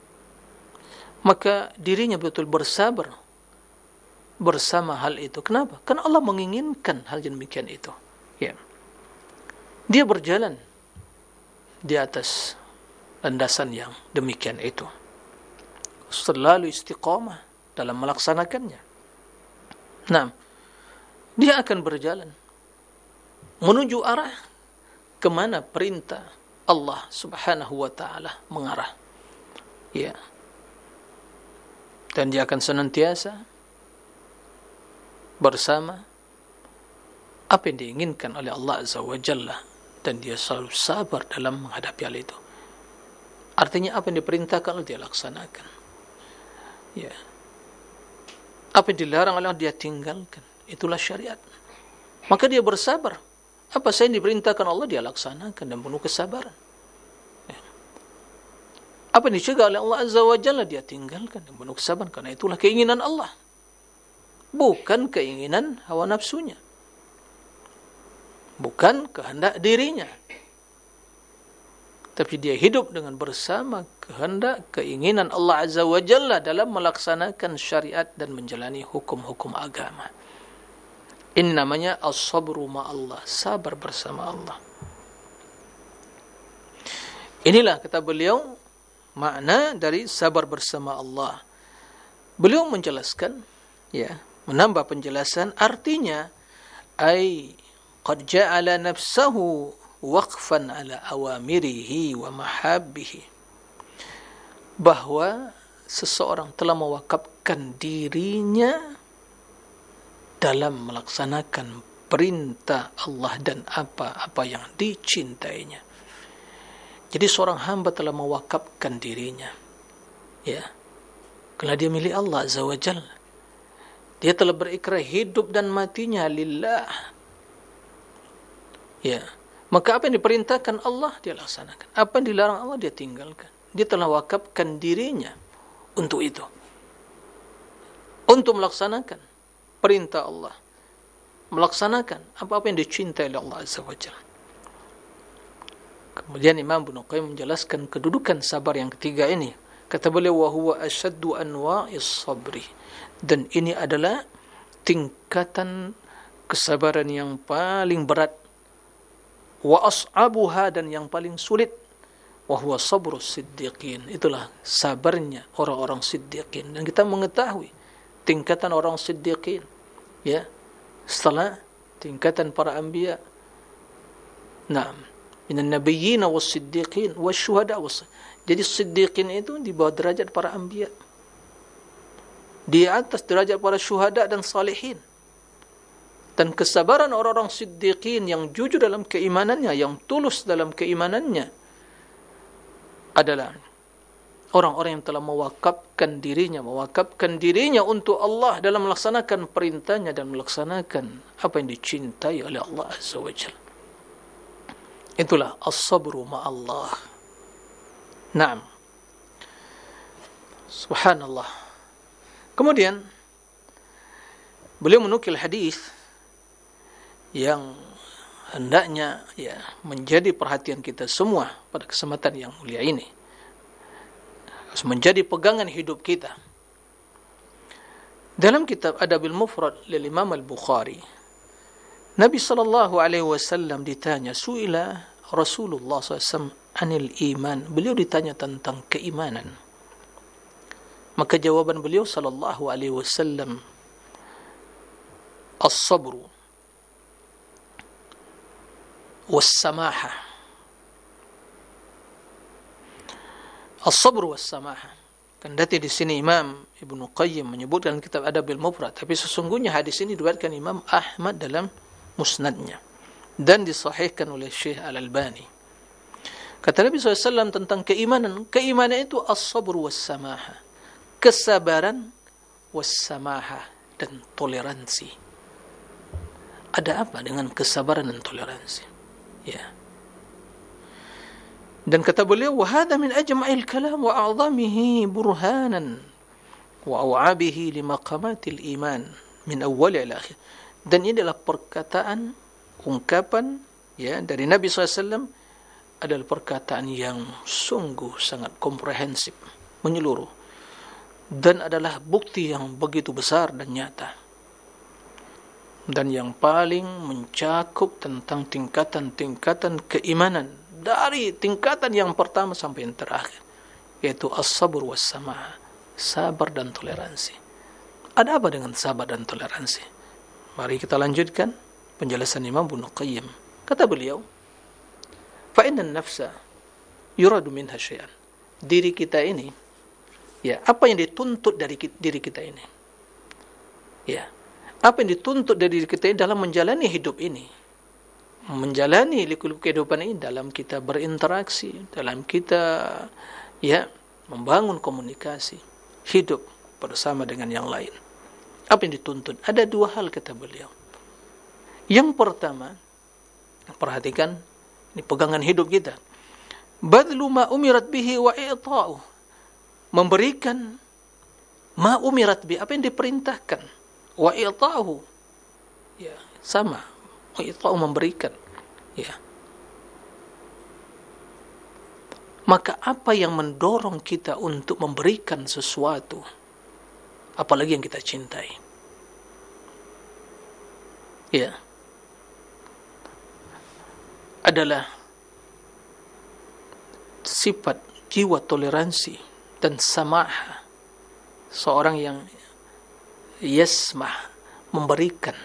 maka dirinya betul bersabar bersama hal itu. Kenapa? Karena Allah menginginkan hal demikian itu, ya. Dia berjalan di atas landasan yang demikian itu, selalu istiqamah dalam melaksanakannya. Nah, dia akan berjalan menuju arah kemana perintah Allah Subhanahu wa ta'ala mengarah, ya. Dan dia akan senantiasa bersama apa yang diinginkan oleh Allah Azza wa Jalla, dan dia selalu sabar dalam menghadapi hal itu. Artinya apa yang diperintahkan dia laksanakan, ya. Apa yang dilarang oleh dia tinggalkan. Itulah syariat. Maka dia bersabar. Apa saja yang diperintahkan Allah dia laksanakan dan penuh kesabaran, ya. Apa yang dicegah oleh Allah Azza wa Jalla dia tinggalkan dan penuh kesabaran. Karena itulah keinginan Allah, bukan keinginan hawa nafsunya, bukan kehendak dirinya, tapi dia hidup dengan bersama kehendak, keinginan Allah Azza wa Jalla dalam melaksanakan syariat dan menjalani hukum-hukum agama. Ini namanya as-sabru ma'allah, sabar bersama Allah. Inilah kata beliau makna dari sabar bersama Allah. Beliau menjelaskan, ya, menambah penjelasan, artinya ai qad ja'ala nafsahu waqfan ala awamirihi wa mahabbihi, bahwa seseorang telah mewakafkan dirinya dalam melaksanakan perintah Allah dan apa-apa yang dicintainya. Jadi seorang hamba telah mewakafkan dirinya, ya, karena dia milik Allah Azza wa Jalla. Dia telah berikrar hidup dan matinya lillah, ya. Maka apa yang diperintahkan Allah dia laksanakan, apa yang dilarang Allah dia tinggalkan. Dia telah wakafkan dirinya untuk itu, untuk melaksanakan perintah Allah, melaksanakan apa-apa yang dicintai oleh Allah Azza wa Jalla. Kemudian Imam Ibnu Qayyim menjelaskan kedudukan sabar yang ketiga ini. Kata beliau, wa huwa asyaddu anwa'is sabri, dan ini adalah tingkatan kesabaran yang paling berat, wa as'abuha, dan yang paling sulit, wa huwa sabrus siddiqin, itulah sabarnya orang-orang siddiqin. Dan kita mengetahui tingkatan orang siddiqin, ya, setelah tingkatan para anbiya. Naam, minan nabiyyin was siddiqin was syuhada was, Jadi siddiqin itu di bawah derajat para anbiya, di atas derajat para syuhada dan salihin. Dan kesabaran orang-orang siddiqin yang jujur dalam keimanannya, yang tulus dalam keimanannya, adalah orang-orang yang telah mewakafkan dirinya untuk Allah dalam melaksanakan perintahnya dan melaksanakan apa yang dicintai oleh Allah Azza wa Jalla. Itulah as-sabru ma'allah. Naam. Subhanallah. Kemudian beliau menukil hadis yang hendaknya menjadi perhatian kita semua pada kesempatan yang mulia ini, harus menjadi pegangan hidup kita. Dalam kitab Adabil Mufrad lil Imam Al-Bukhari, Nabi SAW ditanya, su'ila Rasulullah SAW anil iman, beliau ditanya tentang keimanan. Maka jawaban beliau SAW, as-sabru was-samaha. As-sabru was-samaha. Kendati di sini Imam Ibnu Qayyim menyebutkan kitab Adabil Mufrad, tapi sesungguhnya hadis ini diriwayatkan Imam Ahmad dalam musnadnya dan disahihkan oleh Syekh Al-Albani. Kata Nabi SAW tentang keimanan, keimanan itu as-sabru was-samaha, kesabaran was-samaha, dan toleransi. Ada apa dengan kesabaran dan toleransi? Ya. Dan kata beliau, وَهَذَا مِنْ أَجْمَعِ الْكَلَامِ وَأَعْظَمِهِ بُرْهَانًا وَأَوْعَابِهِ لِمَقَامَاتِ الْإِيمَانِ مِنْ أَوَّلِ إِلَى آخِرِ. Dan ini adalah perkataan, ungkapan dari Nabi SAW, adalah perkataan yang sungguh sangat komprehensif, menyeluruh, dan adalah bukti yang begitu besar dan nyata, dan yang paling mencakup tentang tingkatan-tingkatan keimanan, dari tingkatan yang pertama sampai yang terakhir, yaitu as-sabr was-samah, sabar dan toleransi. Ada apa dengan sabar dan toleransi? Mari kita lanjutkan penjelasan Imam Ibnu Qayyim. Kata beliau, fa inna an-nafsa yuradu minha syai'an. Diri kita ini, apa yang dituntut dari diri kita ini? Apa yang dituntut dari diri kita ini dalam menjalani hidup ini? Menjalani kehidupan ini, dalam kita berinteraksi, dalam kita membangun komunikasi, hidup bersama dengan yang lain. Apa yang dituntut? Ada dua hal, kata beliau. Yang pertama, perhatikan, ini pegangan hidup kita. Badlu ma umirat bihi wa i'ta'u. Memberikan ma umirat bihi, apa yang diperintahkan. Wa i'ta'u. Sama. Wa i'ta'u, memberikan. Maka apa yang mendorong kita untuk memberikan sesuatu, apalagi yang kita cintai? Adalah sifat jiwa toleransi dan samaha, seorang yang yasmah, memberikan,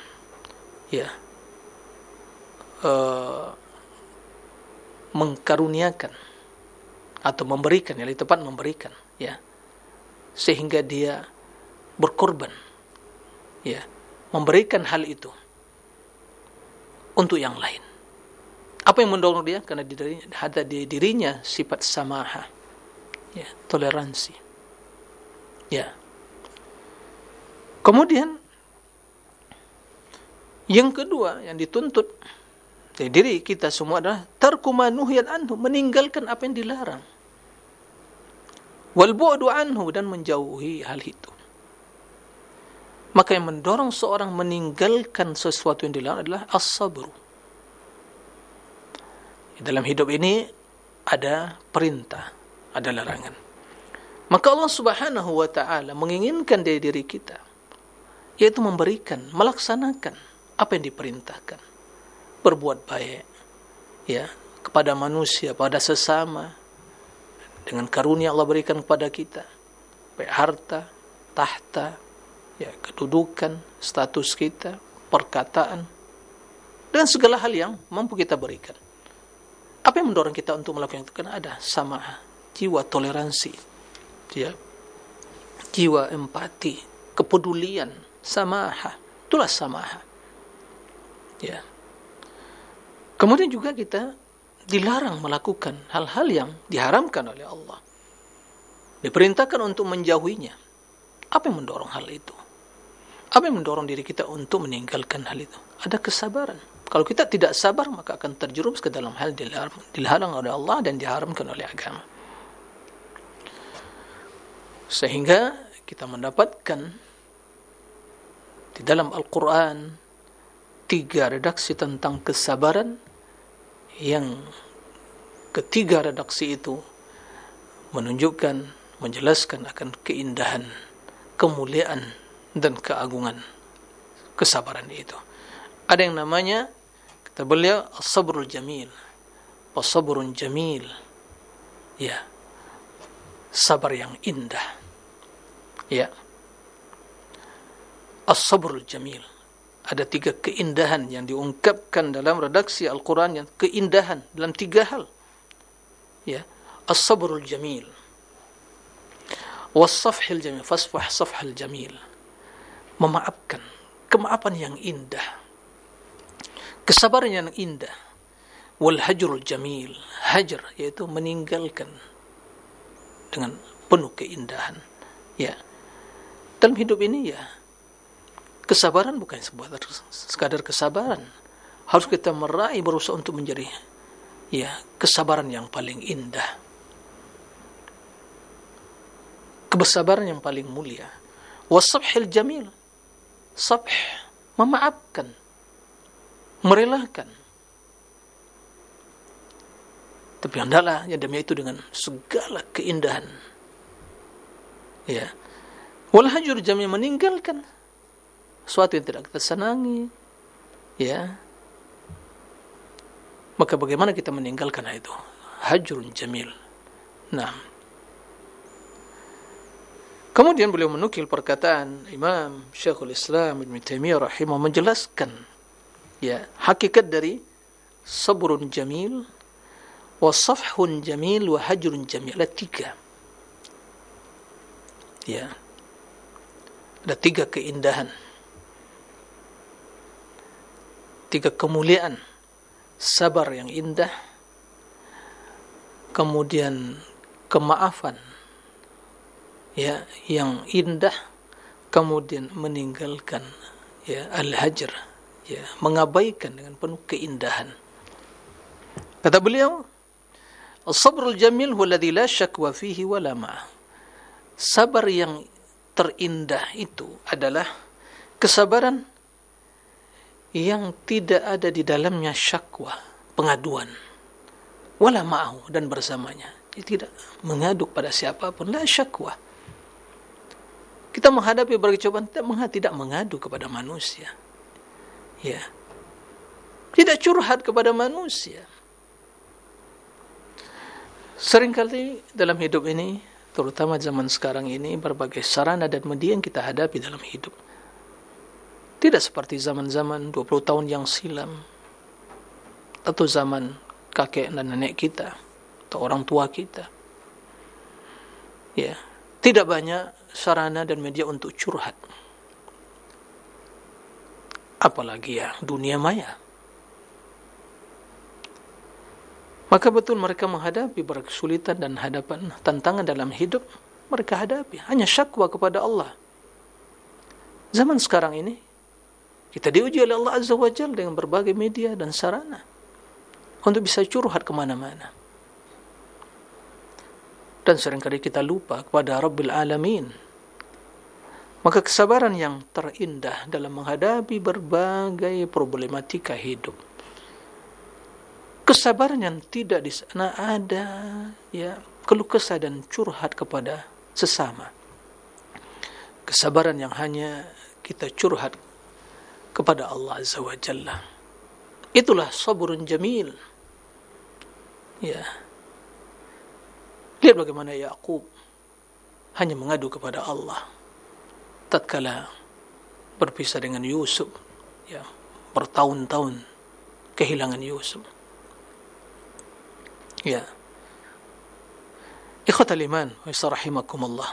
mengkaruniakan atau memberikan, yang lebih tepat memberikan, sehingga dia berkorban, memberikan hal itu untuk yang lain. Apa yang mendorong dia? Karena ada di dirinya sifat samaha, toleransi. Kemudian yang kedua yang dituntut dari diri kita semua adalah tarku ma nuhiya anhu, meninggalkan apa yang dilarang. Wal bu'du anhu, dan menjauhi hal itu. Maka yang mendorong seorang meninggalkan sesuatu yang dilarang adalah as-sabru. Dalam hidup ini ada perintah, ada larangan. Maka Allah Subhanahu wa ta'ala menginginkan dari diri kita, yaitu memberikan, melaksanakan apa yang diperintahkan. Berbuat baik kepada manusia, pada sesama, dengan karunia Allah berikan kepada kita, baik harta, tahta, kedudukan, status kita, perkataan, dan segala hal yang mampu kita berikan. Apa yang mendorong kita untuk melakukan itu? Karena ada samaha, jiwa toleransi, ya, jiwa empati, kepedulian, samaha. Itulah samaha. Ya. Kemudian juga kita dilarang melakukan hal-hal yang diharamkan oleh Allah. Diperintahkan untuk menjauhinya. Apa yang mendorong hal itu? Apa yang mendorong diri kita untuk meninggalkan hal itu? Ada kesabaran. Kalau kita tidak sabar, maka akan terjerumus ke dalam hal dilarang oleh Allah dan diharamkan oleh agama. Sehingga kita mendapatkan di dalam Al-Quran 3 redaksi tentang kesabaran, yang ketiga redaksi itu menunjukkan, menjelaskan akan keindahan, kemuliaan, dan keagungan kesabaran itu. Ada yang namanya, kata beliau, as-sabrul jamil, was-sabrun jamil, ya, sabar yang indah, ya, as-sabrul jamil. Ada 3 keindahan yang diungkapkan dalam redaksi Al-Quran, yang keindahan dalam 3 hal, ya, as-sabrul jamil, was-safhil jamil, fasfah safhal jamil, memaafkan, kemaafan yang indah, kesabaran yang indah, wal hajrul jamil, hajar, yaitu meninggalkan dengan penuh keindahan. Ya, dalam hidup ini, ya, kesabaran bukan sekadar kesabaran, harus kita meraih, berusaha untuk menjadi, ya, kesabaran yang paling indah, kesabaran yang paling mulia. Wasabhil jamil, sabh, memaafkan, merelakan. Tapi hendaklah ya demi itu dengan segala keindahan. Ya. Wal hajur jamil, meninggalkan sesuatu yang tidak kita senangi. Ya. Maka bagaimana kita meninggalkan itu? Hajrun jamil. Nah. Kemudian beliau menukil perkataan Imam Syekhul Islam Ibn Taimiyah rahimah, menjelaskan, ya, hakikat dari sabrun jamil, wa safhun jamil, wa hajrun jamil. Ada 3. Ya. Ada 3 keindahan, 3 kemuliaan. Sabar yang indah, kemudian kemaafan, ya, yang indah, kemudian meninggalkan, ya, al-hajr, ya, mengabaikan dengan penuh keindahan. Kata beliau, as-sabrul jamil huwa alladhi la syakwa fihi wa la ma'ah. Sabar yang terindah itu adalah kesabaran yang tidak ada di dalamnya syakwa, pengaduan, wala ma'ahu, dan bersamanya. Dia tidak mengadu pada siapapun, la syakwa. Kita menghadapi berbagai cobaan, tidak mengadu kepada manusia, ya, tidak curhat kepada manusia. Seringkali dalam hidup ini, terutama zaman sekarang ini, berbagai sarana dan media yang kita hadapi dalam hidup tidak seperti zaman-zaman 20 tahun yang silam, atau zaman kakek dan nenek kita, atau orang tua kita. Ya, tidak banyak sarana dan media untuk curhat. Apalagi, ya, dunia maya. Maka betul mereka menghadapi berkesulitan dan hadapan tantangan dalam hidup, mereka hadapi hanya syakwa kepada Allah. Zaman sekarang ini kita diuji oleh Allah Azza wa Jalla dengan berbagai media dan sarana untuk bisa curhat kemana-mana. Dan seringkali kita lupa kepada Rabbil Alamin. Maka kesabaran yang terindah dalam menghadapi berbagai problematika hidup, kesabaran yang tidak di sana ada, ya, keluh kesah dan curhat kepada sesama. Kesabaran yang hanya kita curhat kepada Allah Azza wa Jalla. Itulah sabrun jamil. Ya. Lihat bagaimana Yaqub hanya mengadu kepada Allah tatkala berpisah dengan Yusuf, ya, bertahun-tahun kehilangan Yusuf. Ya. Ikhwatal iman wa rahimakumullah.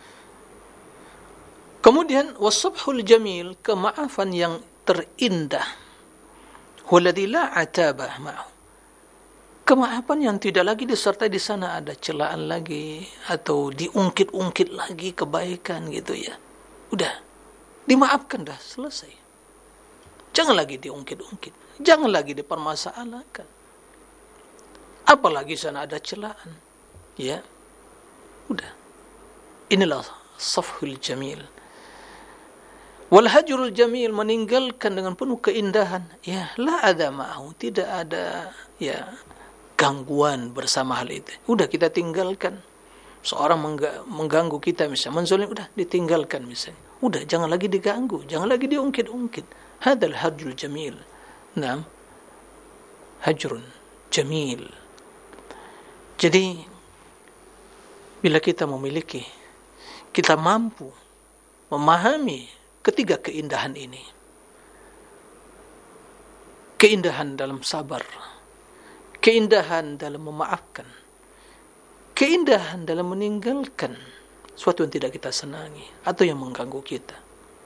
Kemudian wasabhul jamil, kemaafan yang terindah, huwaladzi la atabah ma'ahu, kemaafan yang tidak lagi disertai di sana ada celaan lagi atau diungkit-ungkit lagi kebaikan gitu ya. Udah dimaafkan, dah selesai. Jangan lagi diungkit-ungkit, jangan lagi dipermasalahkan. Apalagi sana ada celaan. Ya. Udah. Inilah safhul jamil. Wal hajrul jamil, meninggalkan dengan penuh keindahan. Ya, la ada ma'ahu, tidak ada ya gangguan bersama hal itu. Udah kita tinggalkan. Seorang mengganggu kita misalnya, menzolim, udah ditinggalkan misalnya. Udah jangan lagi diganggu, jangan lagi diungkit-ungkit. Hadzal hajrul jamil. Naam. Hajrun jamil. Jadi bila kita memiliki, kita mampu memahami ketiga keindahan ini. Keindahan dalam sabar, keindahan dalam memaafkan, keindahan dalam meninggalkan sesuatu yang tidak kita senangi atau yang mengganggu kita.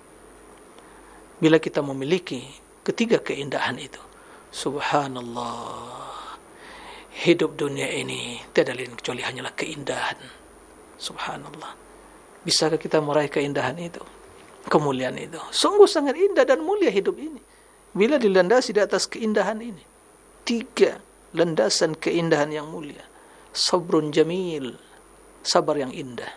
Bila kita memiliki ketiga keindahan itu, subhanallah, hidup dunia ini tiada lain kecuali hanyalah keindahan. Subhanallah. Bisakah kita meraih keindahan itu, kemuliaan itu? Sungguh sangat indah dan mulia hidup ini bila dilandasi di atas keindahan ini. Tiga landasan keindahan yang mulia. Sabrun jamil, sabar yang indah.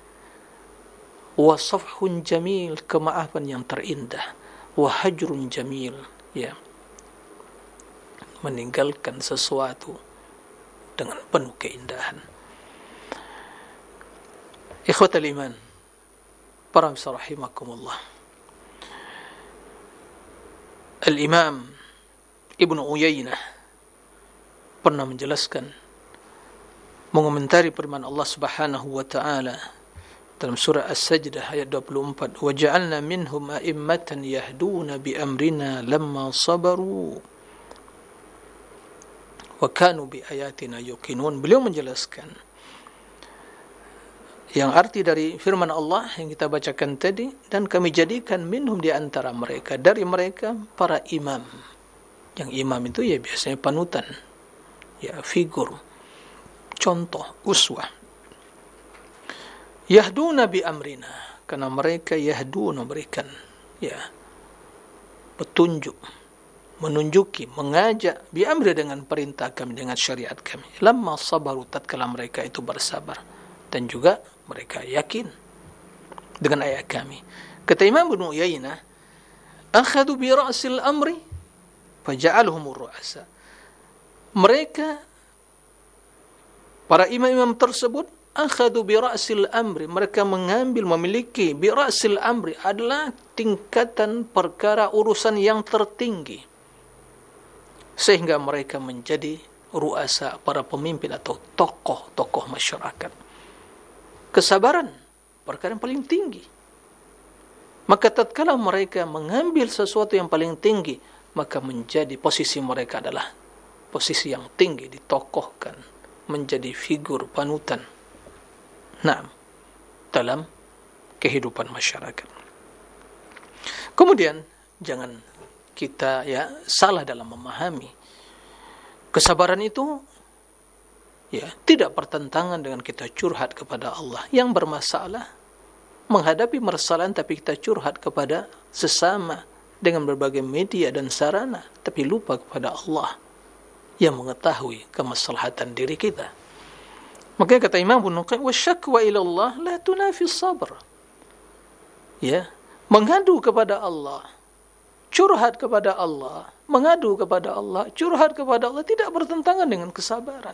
Wa safhun jamil, kemaafan yang terindah. Wa hajrun jamil, ya, meninggalkan sesuatu dengan penuh keindahan. Ikhwatal iman, para rahimakumullah. Al-Imam Ibnu Uyainah pernah menjelaskan, mengomentari firman Allah Subhanahu wa taala dalam surah As-Sajdah ayat 24, wa ja'alna minhum a'immatan yahduna bi amrina lamma sabaru wa kanu bi ayatina yuqinun. Beliau menjelaskan yang arti dari firman Allah yang kita bacakan tadi, dan kami jadikan minhum, di antara mereka, dari mereka, para imam. Yang imam itu ya biasanya panutan, ya figur, contoh, uswah. Yahduna bi amrina, karena mereka yahduna, memberikan ya petunjuk, menunjuki, mengajak, bi amri, dengan perintah kami, dengan syariat kami. Lamma sabaru, tatkala mereka itu bersabar, dan juga mereka yakin dengan ayat kami. Kata Imam Ibnu Uyainah, akhadhu bi ra'sil amri faja'alhumur ru'asa. Mereka, para imam-imam tersebut, akhadhu bi ra'sil amri, mereka mengambil, memiliki, bi ra'sil amri adalah tingkatan perkara urusan yang tertinggi, sehingga mereka menjadi ru'asa, para pemimpin atau tokoh-tokoh masyarakat. Kesabaran perkara yang paling tinggi. Maka tatkala mereka mengambil sesuatu yang paling tinggi, maka menjadi posisi mereka adalah posisi yang tinggi, ditokohkan, menjadi figur panutan. Nah, dalam kehidupan masyarakat. Kemudian jangan kita ya salah dalam memahami kesabaran itu. Ya, tidak bertentangan dengan kita curhat kepada Allah. Yang bermasalah, menghadapi permasalahan tapi kita curhat kepada sesama dengan berbagai media dan sarana, tapi lupa kepada Allah yang mengetahui kemaslahatan diri kita. Maka kata Imam Ibnu Qayyim, wasyakwa ila Allah la tunafi sabr. Ya, mengadu kepada Allah, curhat kepada Allah, mengadu kepada Allah, curhat kepada Allah tidak bertentangan dengan kesabaran.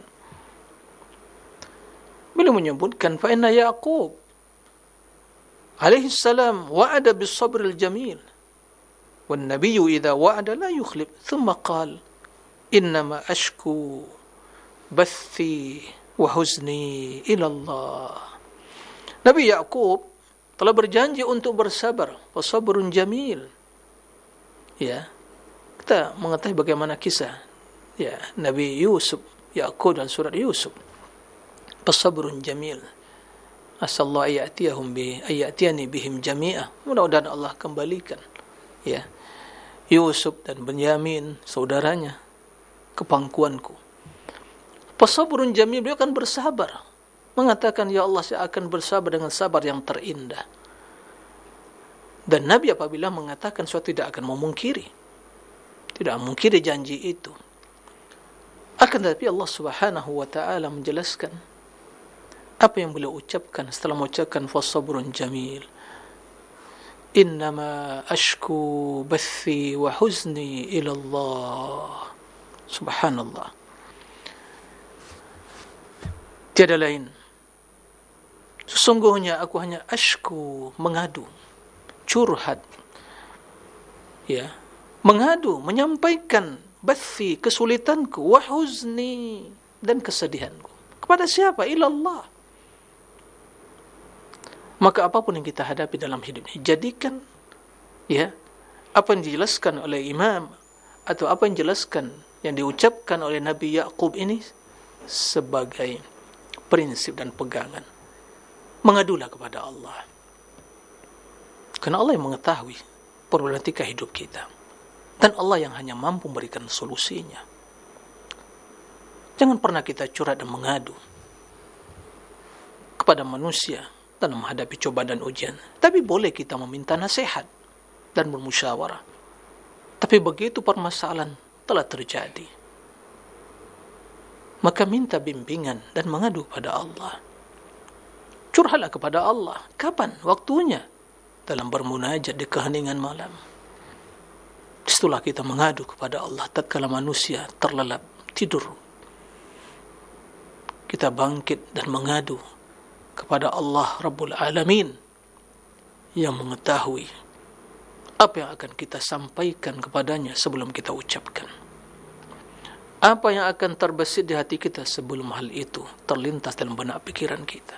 Beliau menyebutkan, fa inna Yaqub alaihi salam wa'ada bis sabril jamil, wan nabiyyu idza wa'ada la yukhlif, thumma qala innama ashku bathi wa huzni ila Allah. Nabi Yaqub telah berjanji untuk bersabar, wasabrun jamil. Ya, kita mengetahui bagaimana kisah ya Nabi Yusuf, Yaqub, dan surat Yusuf. Fasabrun jamil. Asallahu ayatiyani bihim jami'ah. Mudah-mudahan Allah kembalikan ya Yusuf dan Benyamin saudaranya ke pangkuanku. Fasabrun jamil, beliau akan bersabar, mengatakan, ya Allah, saya akan bersabar dengan sabar yang terindah. Dan Nabi apabila mengatakan sesuatu tidak akan memungkiri, tidak memungkiri janji itu. Akan tetapi Allah Subhanahu wa taala menjelaskan apa yang beliau ucapkan setelah mengucapkan fasabrun jamil. Innama ashku bathi wa huzni ila Allah. Subhanallah. Tiada lain, sesungguhnya aku hanya ashku, mengadu, curhat, ya, mengadu, menyampaikan bathi, kesulitanku, wa huzni, dan kesedihanku. Kepada siapa? Ila Allah. Maka apapun yang kita hadapi dalam hidup ini, jadikan ya apa yang dijelaskan oleh Imam atau apa yang dijelaskan, yang diucapkan oleh Nabi Yaqub ini sebagai prinsip dan pegangan. Mengadulah kepada Allah, karena Allah yang mengetahui problematika hidup kita, dan Allah yang hanya mampu memberikan solusinya. Jangan pernah kita curhat dan mengadu kepada manusia dalam menghadapi cobaan dan ujian. Tapi boleh kita meminta nasihat dan bermusyawarah. Tapi begitu permasalahan telah terjadi, maka minta bimbingan dan mengadu kepada Allah. Curhatlah kepada Allah. Kapan? Waktunya. Dalam bermunajat di keheningan malam. Disitulah kita mengadu kepada Allah tatkala manusia terlelap tidur. Kita bangkit dan mengadu kepada Allah Rabbul Alamin yang mengetahui apa yang akan kita sampaikan kepadanya sebelum kita ucapkan. Apa yang akan terbesit di hati kita sebelum hal itu terlintas dalam benak pikiran kita.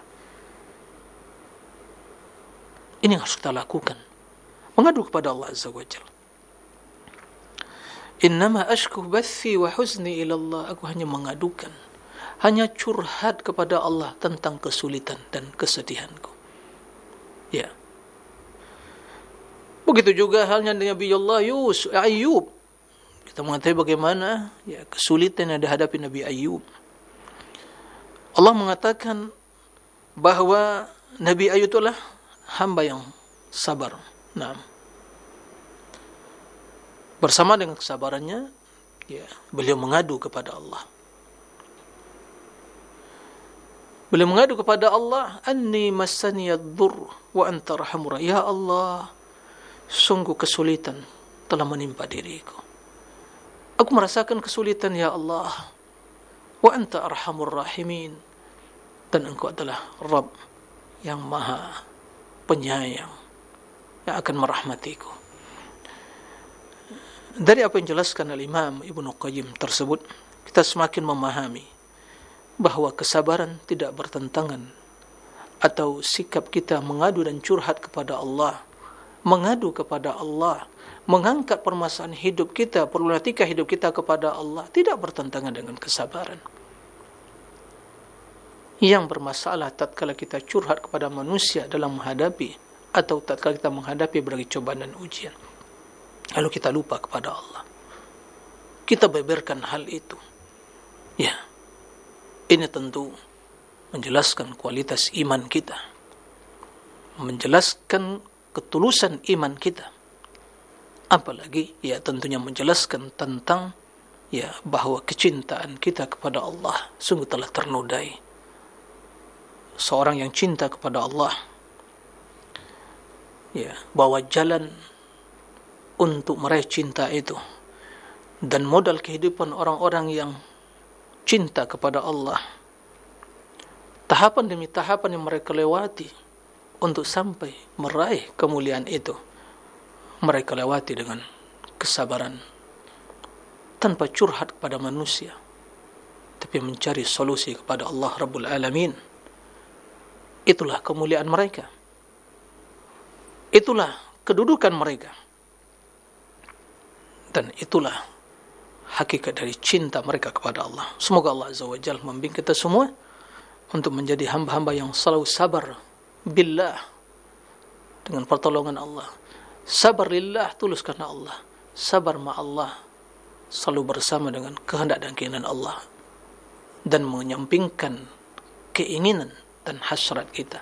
Ini yang harus kita lakukan. Mengadu kepada Allah Azza wa Jalla. Innama ashku bathi wa huzni ila Allah. Aku hanya mengadukan, hanya curhat kepada Allah tentang kesulitan dan kesedihanku. Ya. Begitu juga halnya dengan Nabi Allah Ayyub. Kita mengetahui bagaimana ya kesulitan yang dihadapi Nabi Ayyub. Allah mengatakan bahwa Nabi Ayyub itulah hamba yang sabar. Nah, bersama dengan kesabarannya, ya, beliau mengadu kepada Allah. Beliau mengadu kepada Allah, anni massaniyad-dhurr wa anta arhamur. Ya Allah, sungguh kesulitan telah menimpa diriku. Aku merasakan kesulitan, ya Allah. Wa anta arhamur rahimin. Dan engkau adalah Rabb yang maha penyayang, yang akan merahmatiku. Dari apa yang dijelaskan oleh Imam Ibnu Qayyim tersebut, kita semakin memahami bahawa kesabaran tidak bertentangan, atau sikap kita mengadu dan curhat kepada Allah, mengadu kepada Allah, mengangkat permasalahan hidup kita, problematika hidup kita kepada Allah, tidak bertentangan dengan kesabaran. Yang bermasalah tatkala kita curhat kepada manusia dalam menghadapi, atau tatkala kita menghadapi berbagai cobaan dan ujian, lalu kita lupa kepada Allah, kita beberkan hal itu. Ya, ini tentu menjelaskan kualitas iman kita, menjelaskan ketulusan iman kita. Apalagi ya tentunya menjelaskan tentang ya bahawa kecintaan kita kepada Allah sungguh telah ternodai. Seorang yang cinta kepada Allah, ya, bawa jalan untuk meraih cinta itu, dan modal kehidupan orang-orang yang cinta kepada Allah, tahapan demi tahapan yang mereka lewati untuk sampai meraih kemuliaan itu, mereka lewati dengan kesabaran, tanpa curhat kepada manusia, tapi mencari solusi kepada Allah Rabbul Alamin. Itulah kemuliaan mereka, itulah kedudukan mereka, dan itulah hakikat dari cinta mereka kepada Allah. Semoga Allah Azza wa Jalla membimbing kita semua untuk menjadi hamba-hamba yang selalu sabar billah, dengan pertolongan Allah. Sabar lillah, tulus karena Allah. Sabar ma Allah, selalu bersama dengan kehendak dan keinginan Allah, dan menyampingkan keinginan dan hasrat kita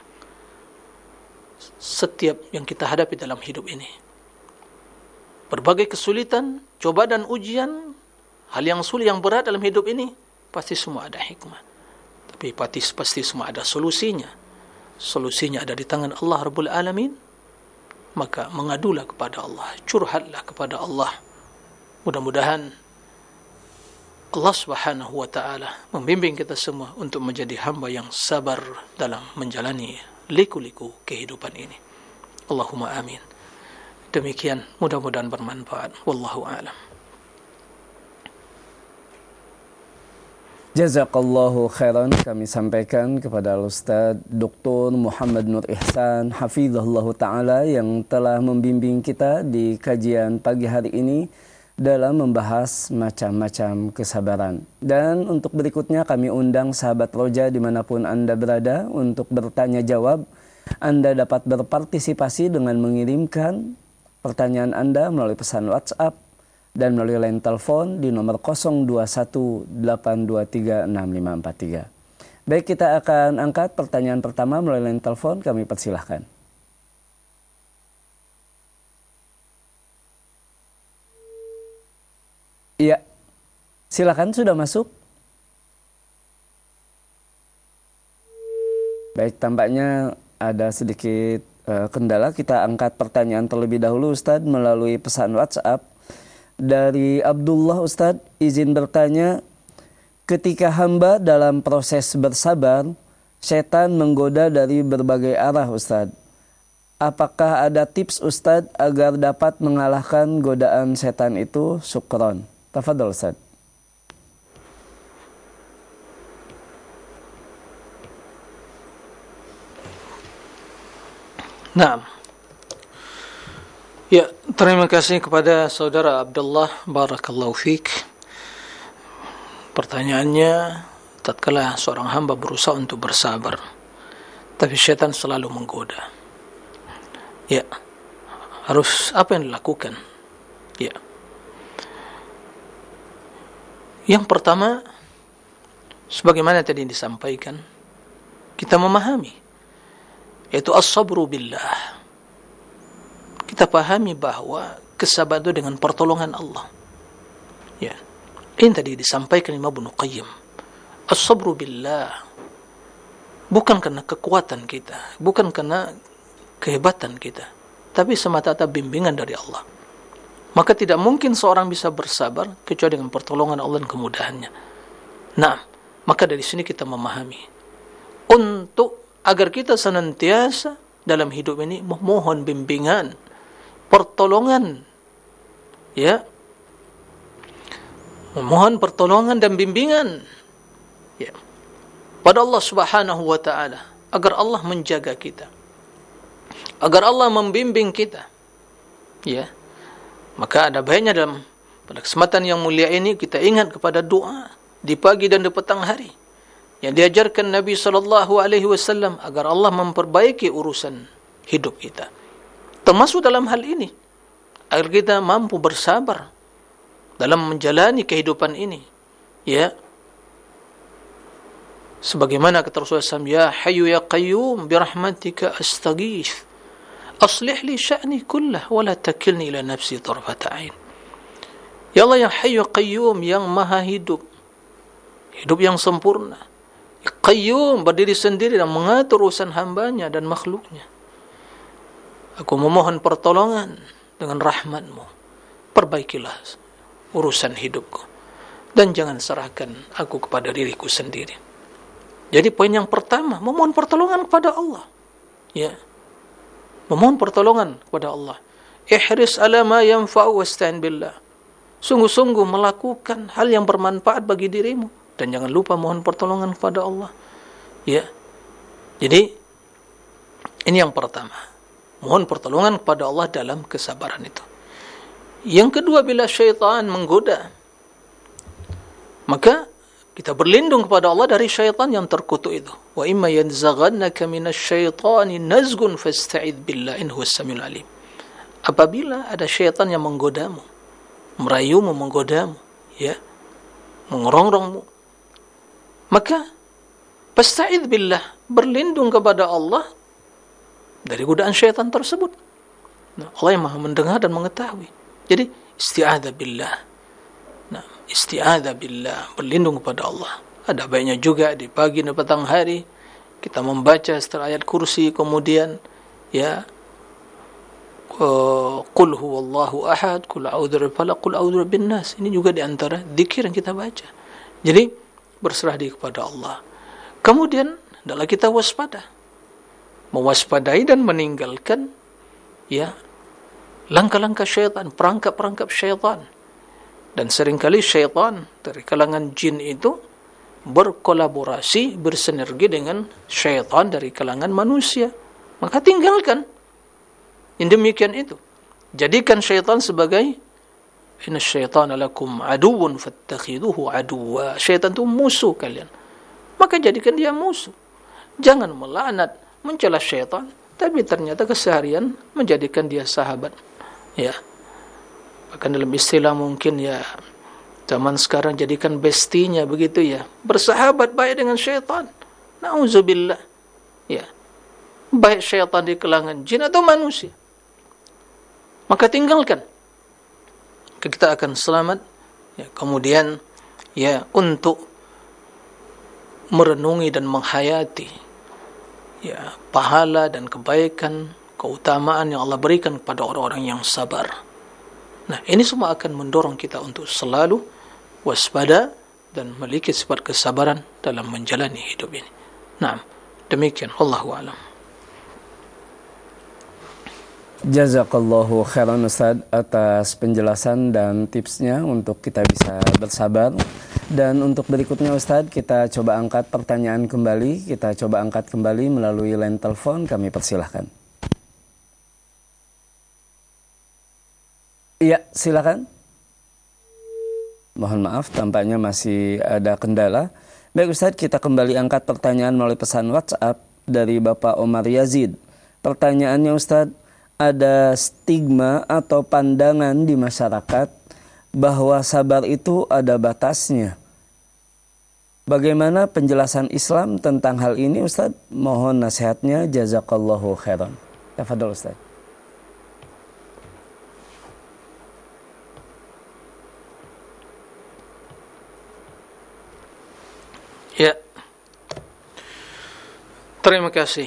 setiap yang kita hadapi dalam hidup ini. Berbagai kesulitan, cobaan dan ujian, hal yang sulit, yang berat dalam hidup ini, pasti semua ada hikmah. Tapi pasti semua ada solusinya. Solusinya ada di tangan Allah Rabbul Alamin. Maka mengadulah kepada Allah, curhatlah kepada Allah. Mudah-mudahan Allah Subhanahu wa ta'ala membimbing kita semua untuk menjadi hamba yang sabar dalam menjalani liku-liku kehidupan ini. Allahumma amin. Demikian, mudah-mudahan bermanfaat. Wallahu a'lam. Jazakallahu khairan, kami sampaikan kepada Ustaz Dr. Muhammad Nur Ihsan hafizahullah ta'ala yang telah membimbing kita di kajian pagi hari ini dalam membahas macam-macam kesabaran. Dan untuk berikutnya kami undang sahabat Roja dimanapun Anda berada untuk bertanya jawab. Anda dapat berpartisipasi dengan mengirimkan pertanyaan Anda melalui pesan WhatsApp dan melalui line telepon di nomor 0218236543. Baik, kita akan angkat pertanyaan pertama melalui line telepon, kami persilahkan. Iya, silakan, sudah masuk. Baik, tampaknya ada sedikit kendala. Kita angkat pertanyaan terlebih dahulu Ustadz melalui pesan WhatsApp. Dari Abdullah, Ustadz izin bertanya, ketika hamba dalam proses bersabar, setan menggoda dari berbagai arah Ustadz. Apakah ada tips Ustadz agar dapat mengalahkan godaan setan itu? Syukron. Tafadhol Ustadz. Naam. Ya, terima kasih kepada saudara Abdullah, barakallahu fiik. Pertanyaannya, tatkala seorang hamba berusaha untuk bersabar, tapi syaitan selalu menggoda. Ya, harus apa yang dilakukan? Ya. Yang pertama, sebagaimana tadi disampaikan, kita memahami, yaitu as-sabru billah. Kita pahami bahwa kesabaran itu dengan pertolongan Allah. Ya. Ini tadi disampaikan Imam Ibnu Qayyim. As-sabru billah. Bukan karena kekuatan kita, bukan karena kehebatan kita, tapi semata-mata bimbingan dari Allah. Maka tidak mungkin seorang bisa bersabar kecuali dengan pertolongan Allah dan kemudahannya. Nah, maka dari sini kita memahami untuk agar kita senantiasa dalam hidup ini memohon bimbingan, pertolongan, ya, memohon pertolongan dan bimbingan, ya, pada Allah Subhanahu wa ta'ala, agar Allah menjaga kita, agar Allah membimbing kita, ya. Maka ada baiknya pada kesempatan yang mulia ini kita ingat kepada doa di pagi dan di petang hari yang diajarkan Nabi SAW agar Allah memperbaiki urusan hidup kita. Termasuk dalam hal ini, agar kita mampu bersabar dalam menjalani kehidupan ini. Ya, sebagaimana kata Rasulullah SAW, ya hayyu ya qayyum birahmatika astaghith, aslih li sya'ni kullah, wa la takilni ila nafsi tarfata ain. Ya Allah yang hayyu ya qayyum, yang maha hidup, hidup yang sempurna, qayyum, berdiri sendiri dan mengatur urusan hambanya dan makhluknya. Aku memohon pertolongan dengan rahmat-Mu. Perbaikilah urusan hidupku dan jangan serahkan aku kepada diriku sendiri. Jadi poin yang pertama, memohon pertolongan kepada Allah. Ya. Memohon pertolongan kepada Allah. Ihris ala ma yanfa'u wasta'in billah. Sungguh-sungguh melakukan hal yang bermanfaat bagi dirimu dan jangan lupa mohon pertolongan kepada Allah. Ya. Jadi ini yang pertama. Mohon pertolongan kepada Allah dalam kesabaran itu. Yang kedua, bila syaitan menggoda, maka Kita berlindung kepada Allah dari syaitan yang terkutuk itu. Wa imma yanzaghannaka minasyaitani nazgun fasta'idz billah innahu as-samiul alim. Apabila ada syaitan yang menggodamu, merayumu, menggodamu, ya, mengerongrongmu, maka fasta'idz billah, berlindung kepada Allah dari godaan syaitan tersebut. Nah, Allah yang Maha mendengar dan mengetahui. Jadi isti'adzah billah. Nah, isti'adzah billah, berlindung kepada Allah. Ada baiknya juga di pagi dan petang hari kita membaca setelah ayat kursi, kemudian ya qul huwallahu ahad, qul a'udzu birabbil falaq, qul a'udzu birabbin nas. Ini juga di antara zikir yang kita baca. Jadi berserah diri kepada Allah. Kemudian adalah kita waspada. Mewaspadai dan meninggalkan ya langkah-langkah syaitan, perangkap-perangkap syaitan. Dan seringkali syaitan dari kalangan jin itu berkolaborasi, bersinergi dengan syaitan dari kalangan manusia. Maka tinggalkan yang demikian itu. Jadikan syaitan sebagai inna syaitana lakum aduwwun fattakhiduhu aduwwa. Syaitan itu musuh kalian. Maka jadikan dia musuh. Jangan melaknat, mencela syaitan, tapi ternyata keseharian menjadikan dia sahabat. Ya. Bahkan dalam istilah mungkin ya zaman sekarang jadikan bestinya begitu ya, bersahabat baik dengan syaitan. Nauzubillah. Ya. Baik syaitan di kalangan jin atau manusia. Maka tinggalkan. Kita akan selamat. Ya, kemudian ya untuk merenungi dan menghayati ya pahala dan kebaikan, keutamaan yang Allah berikan kepada orang-orang yang sabar. Nah, ini semua akan mendorong kita untuk selalu waspada dan memiliki sifat kesabaran dalam menjalani hidup ini. Nah, demikian. Wallahu a'lam. Jazakallahu khairan Ustaz atas penjelasan dan tipsnya untuk kita bisa bersabar. Dan untuk berikutnya Ustaz, kita coba angkat pertanyaan kembali. Kita coba angkat kembali melalui line telepon. Kami persilahkan. Iya, silakan. Mohon maaf, tampaknya masih ada kendala. Baik Ustaz, kita kembali angkat pertanyaan melalui pesan WhatsApp dari Bapak Omar Yazid. Pertanyaannya Ustaz, ada stigma atau pandangan di masyarakat bahwa sabar itu ada batasnya. Bagaimana penjelasan Islam tentang hal ini Ustaz? Mohon nasihatnya, jazakallahu khairan. Tafadhol Ustaz. Ya, terima kasih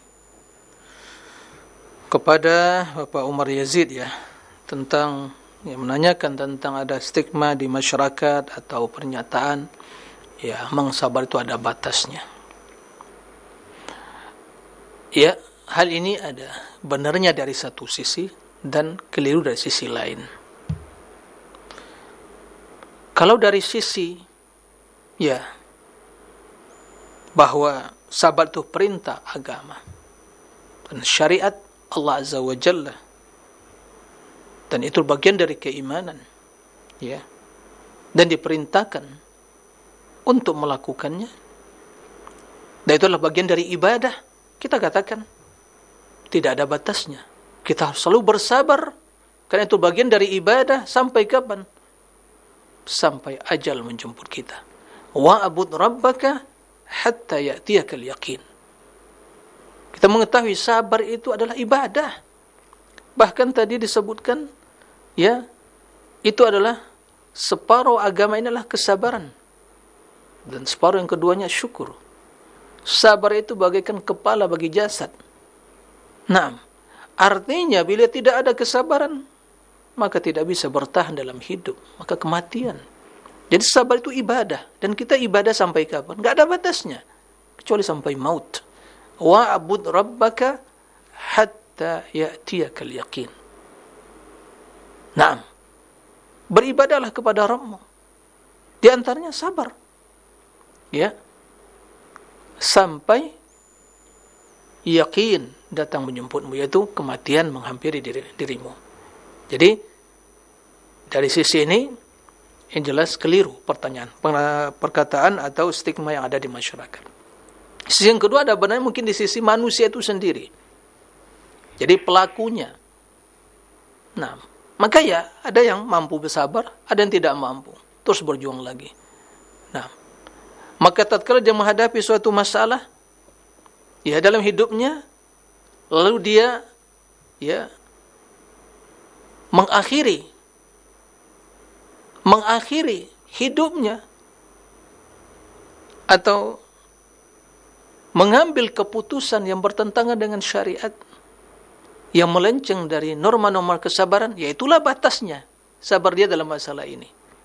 kepada Bapak Umar Yazid ya, tentang yang menanyakan tentang ada stigma di masyarakat atau pernyataan ya, memang sabar itu ada batasnya. Ya, hal ini ada benarnya dari satu sisi dan keliru dari sisi lain. Kalau dari sisi ya bahwa sabar itu perintah agama dan syariat Allah Azza wa Jalla, dan itu bagian dari keimanan ya, dan diperintahkan untuk melakukannya, dan itu adalah bagian dari ibadah. Kita katakan tidak ada batasnya, kita harus selalu bersabar karena itu bagian dari ibadah. Sampai kapan? Sampai ajal menjemput kita. Wa'bud rabbaka hatta ya'tiyakal yaqin. Kita mengetahui sabar itu adalah ibadah. Bahkan tadi disebutkan ya, itu adalah separuh agama, ini adalah kesabaran, dan separuh yang keduanya syukur. Sabar itu bagaikan kepala bagi jasad. Nah, artinya bila tidak ada kesabaran, maka tidak bisa bertahan dalam hidup, maka kematian. Jadi sabar itu ibadah, dan kita ibadah sampai kapan? Enggak ada batasnya, kecuali sampai maut. Wa'bud rabbaka hatta ya'tiyakal yaqin. Naam, beribadahlah kepada Rabbmu, di antaranya sabar, ya, sampai yakin datang menjemputmu, yaitu kematian menghampiri dirimu. Jadi dari sisi ini Yang jelas keliru perkataan atau stigma yang ada di masyarakat. Sisi yang kedua ada benarnya mungkin di sisi manusia itu sendiri. Jadi pelakunya. Nah, maka ya ada yang mampu bersabar, ada yang tidak mampu, terus berjuang lagi. Nah, maka tatkala dia menghadapi suatu masalah ya dalam hidupnya, lalu dia ya mengakhiri hidupnya atau mengambil keputusan yang bertentangan dengan syariat, yang melenceng dari norma-norma kesabaran, yaitulah batasnya sabar dia dalam masalah ini.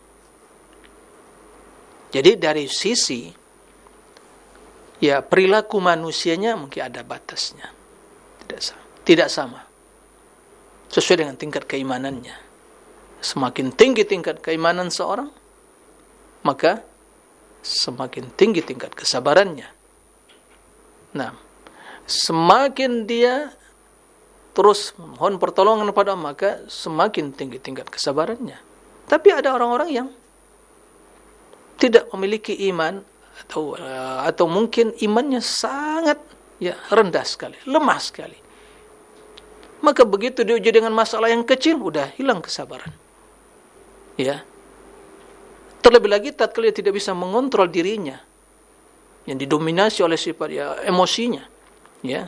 Jadi dari sisi ya perilaku manusianya mungkin ada batasnya, tidak sama sesuai dengan tingkat keimanannya. Semakin tinggi tingkat keimanan seorang, maka semakin tinggi tingkat kesabarannya. Nah, semakin dia terus mohon pertolongan kepada Allah, maka semakin tinggi tingkat kesabarannya. Tapi ada orang-orang yang tidak memiliki iman atau mungkin imannya sangat ya rendah sekali, lemah sekali. Maka begitu diuji dengan masalah yang kecil, udah hilang kesabaran. Ya. Terlebih lagi tatkala dia tidak bisa mengontrol dirinya, yang didominasi oleh sifat ya emosinya, ya.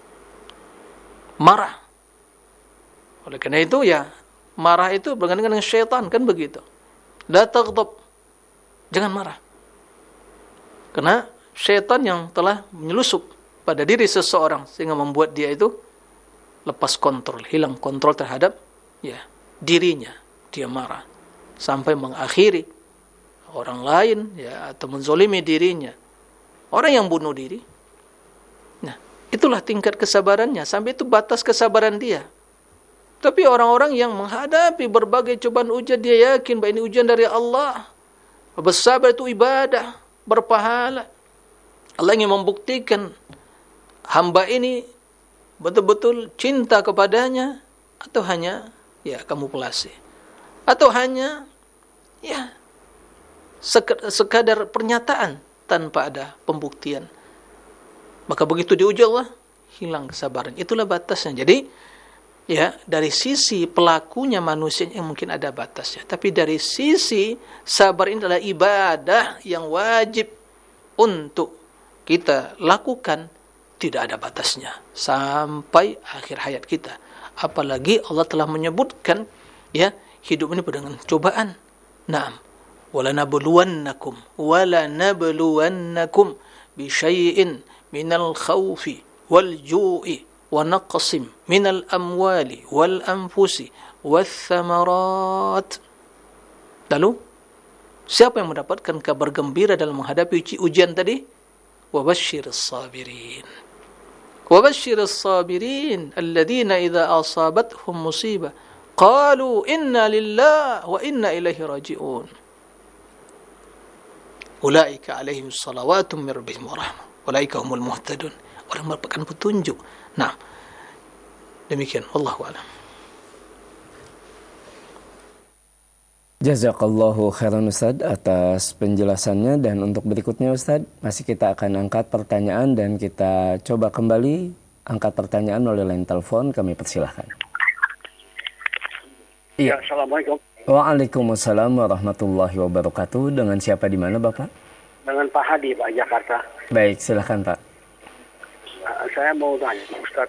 Marah. Oleh karena itu ya, marah itu bergandengan dengan syaitan, kan begitu. La taghdab. Jangan marah. Karena syaitan yang telah menyelusup pada diri seseorang sehingga membuat dia itu lepas kontrol, hilang kontrol terhadap ya dirinya. Dia marah sampai mengakhiri orang lain ya atau menzolimi dirinya. Orang yang bunuh diri. Nah, itulah tingkat kesabarannya, sampai itu batas kesabaran dia. Tapi orang-orang yang menghadapi berbagai cobaan ujian, dia yakin bahwa ini ujian dari Allah. Bersabar itu ibadah, berpahala. Allah ingin membuktikan hamba ini betul-betul cinta kepadanya, atau hanya ya kamuflase, atau hanya ya sekadar pernyataan tanpa ada pembuktian. Maka begitu diuji Allah, hilang kesabaran. Itulah batasnya. Jadi ya dari sisi pelakunya manusia yang mungkin ada batasnya, tapi dari sisi sabar ini adalah ibadah yang wajib untuk kita lakukan, tidak ada batasnya sampai akhir hayat kita. Apalagi Allah telah menyebutkan ya hidup ini penuh dengan cobaan. Naam, walanabluwannakum bisyai'in minal khawfi wal ju'i wa naqsim minal amwali wal anfusi wath thamarat. Lalu siapa yang mendapatkan kabar gembira dalam menghadapi ujian tadi? Wabashshiris sabirin. Wabashshiris sabirin alladzina idza asabathum musibah qalu inna lillahi wa inna ilaihi raji'un. Ulaika alaihim salawatun mir rabbihim wa rahmah. Ulaika humul muhtadun. Orang mendapatkan petunjuk. Nah, demikian wallahu a'lam. Jazakallahu khairan Ustaz atas penjelasannya, dan untuk berikutnya Ustaz masih kita akan angkat pertanyaan dan kita coba kembali angkat pertanyaan melalui line telepon, kami persilahkan. Iya. Assalamualaikum. Waalaikumsalam warahmatullahi wabarakatuh. Dengan siapa di mana Bapak? Dengan Pak Hadi, Pak, Jakarta. Baik, silakan Pak. Saya mau tanya Ustaz.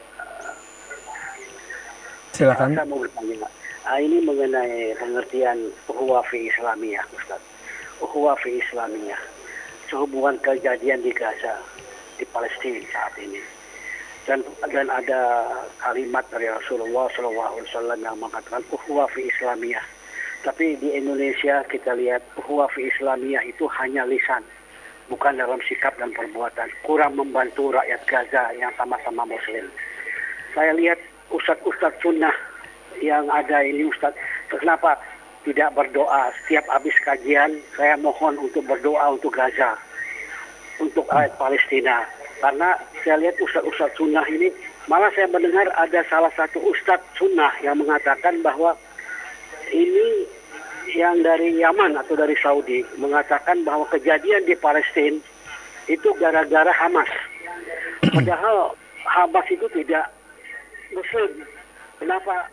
Silakan. Saya mau bertanya. Ini mengenai pengertian ukhuwah fi Islamiyah, Ustaz. Ukhuwah fi Islamiyah. Sehubungan kejadian di Gaza, di Palestina saat ini. Dan ada kalimat dari Rasulullah SAW yang mengatakan ukhuwah fi Islamiyah. Tapi di Indonesia kita lihat ukhuwah fi Islamiyah itu hanya lisan, bukan dalam sikap dan perbuatan. Kurang membantu rakyat Gaza yang sama-sama Muslim. Saya lihat ustadz-ustadz sunnah yang ada ini, Ustaz, kenapa tidak berdoa setiap habis kajian? Saya mohon untuk berdoa untuk Gaza, untuk rakyat Palestina. Karena saya lihat ustadz sunnah ini, malah saya mendengar ada salah satu ustadz sunnah yang mengatakan bahwa yang dari Yaman atau dari Saudi mengatakan bahwa kejadian di Palestina itu gara-gara Hamas. Padahal Hamas itu tidak Muslim. Kenapa?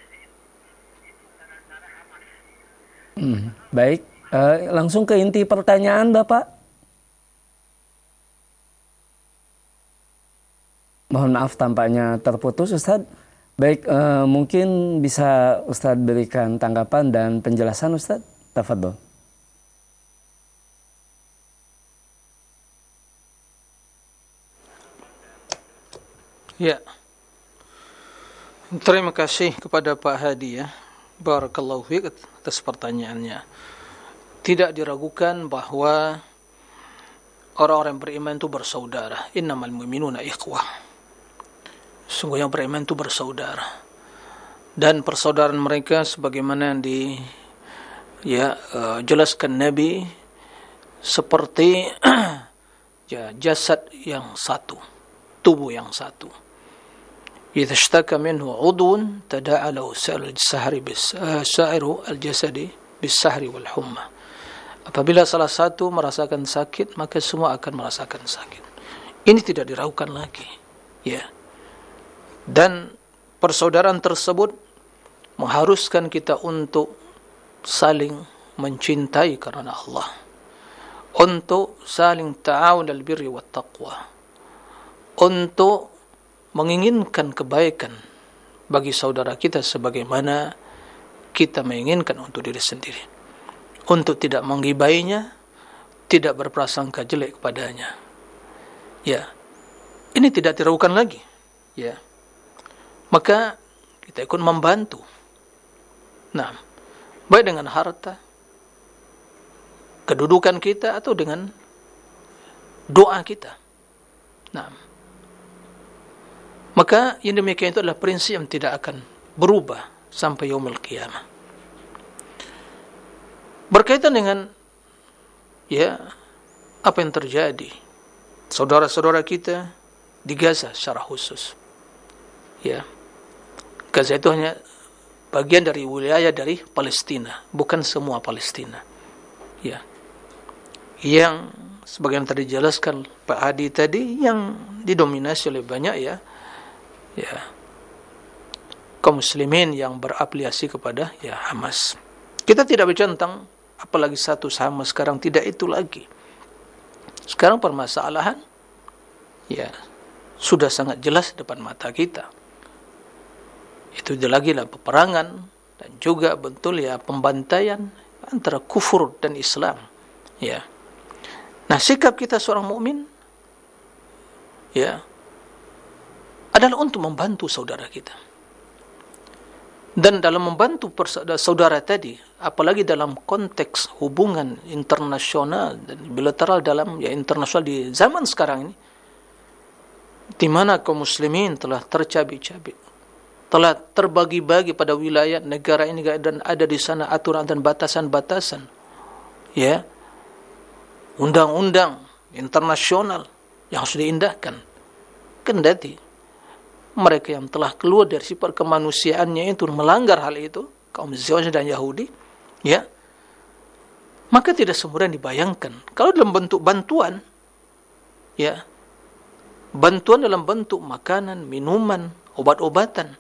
Baik, langsung ke inti pertanyaan Bapak. Mohon maaf tampaknya terputus Ustadz. Baik, mungkin bisa Ustadz berikan tanggapan dan penjelasan Ustadz. Tafadhol. Ya. Terima kasih kepada Pak Hadi ya. Barakallahu fiik atas pertanyaannya. Tidak diragukan bahwa orang-orang beriman itu bersaudara. Innamal mu'minuna ikhwah. Sungguhnya beriman itu bersaudara. Dan persaudaraan mereka sebagaimana yang jelaskan Nabi seperti jasad yang satu, tubuh yang satu. إذا اشتكى منه عضو تداعى له سائر الجسد بالسهر والحمى. Apabila salah satu merasakan sakit, maka semua akan merasakan sakit. Ini tidak diragukan lagi, ya. Dan persaudaraan tersebut mengharuskan kita untuk saling mencintai karena Allah, untuk saling ta'awun al birri wat taqwa, untuk menginginkan kebaikan bagi saudara kita sebagaimana kita menginginkan untuk diri sendiri, untuk tidak menggibainya, tidak berprasangka jelek kepadanya. Ya, ini tidak diragukan lagi. Ya, maka kita ikut membantu. Nah, baik dengan harta, kedudukan kita, atau dengan doa kita. Nah, maka yang demikian itu adalah prinsip yang tidak akan berubah sampai yaumul qiyamah. Berkaitan dengan apa yang terjadi saudara-saudara kita di Gaza secara khusus. Ya. Gaza itu hanya bagian dari wilayah dari Palestina, bukan semua Palestina. Ya. Yang sebagaimana tadi dijelaskan Pak Hadi tadi, yang didominasi oleh banyak kaum muslimin yang berafiliasi kepada Hamas. Kita tidak bicara tentang apalagi status Hamas sekarang, tidak itu lagi. Sekarang permasalahan sudah sangat jelas di depan mata kita. Itu lagi lah peperangan dan juga betul pembantaian antara kufur dan Islam. Ya. Nah, sikap kita seorang mukmin adalah untuk membantu saudara kita. Dan dalam membantu saudara tadi, apalagi dalam konteks hubungan internasional dan bilateral dalam internasional di zaman sekarang ini, di mana kaum muslimin telah tercabik-cabik, telah terbagi-bagi pada wilayah negara ini, dan ada di sana aturan dan batasan-batasan, undang-undang internasional yang harus diindahkan. Kendati mereka yang telah keluar dari sifat kemanusiaannya itu melanggar hal itu, kaum Zionis dan Yahudi, maka tidak semudah dibayangkan. Kalau dalam bentuk bantuan, bantuan dalam bentuk makanan, minuman, obat-obatan,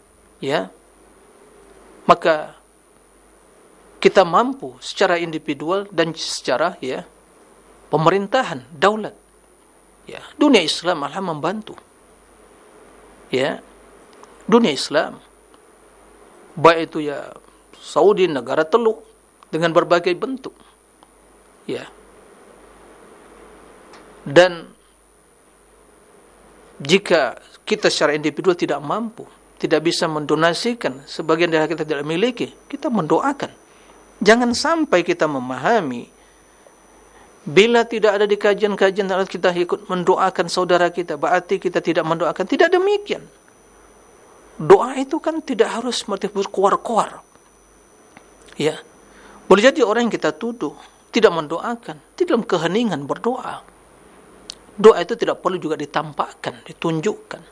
maka kita mampu secara individual dan secara pemerintahan, daulat. Dunia Islam alhamdulillah membantu. Dunia Islam, baik itu Saudi, negara Teluk, dengan berbagai bentuk. Dan jika kita secara individual tidak mampu, tidak bisa mendonasikan sebagian dari kita tidak miliki, kita mendoakan. Jangan sampai kita memahami bila tidak ada di kajian-kajian kita ikut mendoakan saudara kita, berarti kita tidak mendoakan. Tidak demikian. Doa itu kan tidak harus berkuar-kuar. Boleh jadi orang yang kita tuduh tidak mendoakan, tidak dalam keheningan berdoa. Doa itu tidak perlu juga ditampakkan, ditunjukkan.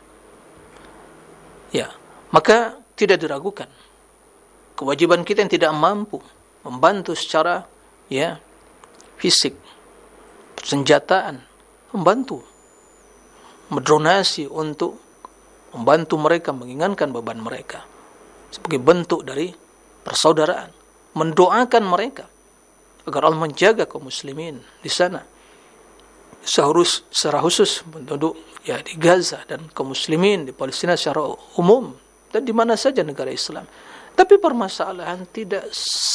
Maka tidak diragukan kewajiban kita yang tidak mampu, membantu secara fisik, persenjataan, membantu, mendonasi untuk membantu mereka, mengingatkan beban mereka sebagai bentuk dari persaudaraan, mendoakan mereka agar Allah menjaga kaum muslimin di sana, secara khusus penduduk di Gaza dan kaum muslimin di Palestina secara umum dan di mana saja negara Islam. Tapi permasalahan tidak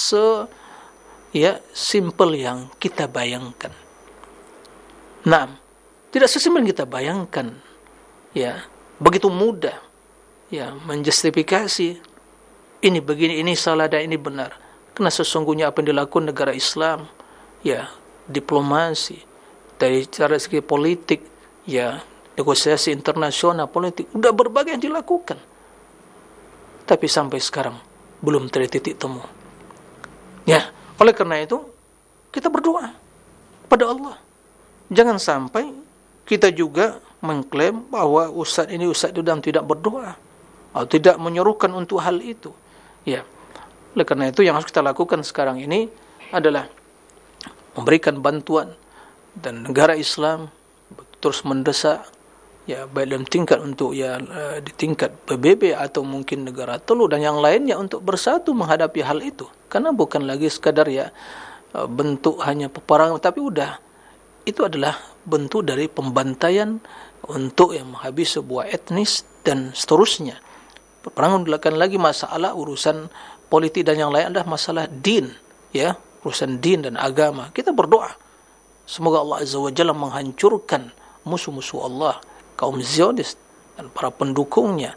simpel yang kita bayangkan. Nah, tidak sesimpel yang kita bayangkan. Begitu mudah menjustifikasi ini begini, ini salah dan ini benar. Karena sesungguhnya apa yang dilakukan negara Islam, diplomasi, dari cara segi politik, negosiasi internasional politik, sudah berbagai yang dilakukan. Tapi sampai sekarang belum terjadi titik temu. Oleh karena itu kita berdoa pada Allah. Jangan sampai kita juga mengklaim bahwa ustaz itu dan tidak berdoa atau tidak menyerukan untuk hal itu. Oleh karena itu yang harus kita lakukan sekarang ini adalah memberikan bantuan, dan negara Islam terus mendesak baik dalam tingkat di tingkat PBB atau mungkin negara telur dan yang lainnya untuk bersatu menghadapi hal itu. Karena bukan lagi sekadar bentuk hanya peperangan, tapi itu adalah bentuk dari pembantaian untuk menghabisi sebuah etnis dan seterusnya. Peperangan dilakukan lagi masalah urusan politik dan yang lain adalah masalah din, urusan din dan agama. Kita berdoa semoga Allah Azza wa Jalla menghancurkan musuh-musuh Allah, kaum Zionis dan para pendukungnya.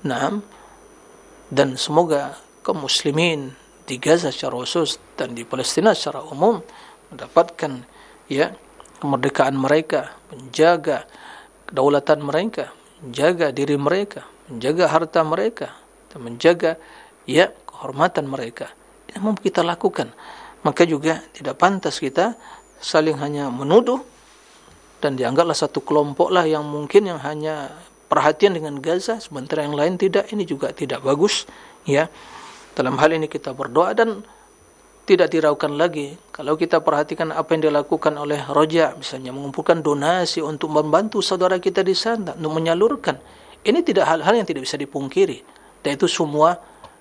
Dan semoga kaum muslimin di Gaza secara khusus dan di Palestina secara umum mendapatkan kemerdekaan mereka, menjaga kedaulatan mereka, menjaga diri mereka, menjaga harta mereka, dan menjaga kehormatan mereka. Ini yang kita lakukan. Maka juga tidak pantas kita saling hanya menuduh dan dianggaplah satu kelompoklah yang mungkin yang hanya perhatian dengan Gaza, sementara yang lain tidak. Ini juga tidak bagus. Dalam hal ini kita berdoa dan tidak diraukan lagi. Kalau kita perhatikan apa yang dilakukan oleh Roja, misalnya mengumpulkan donasi untuk membantu saudara kita di sana, untuk menyalurkan. Ini tidak hal-hal yang tidak bisa dipungkiri. Dan itu semua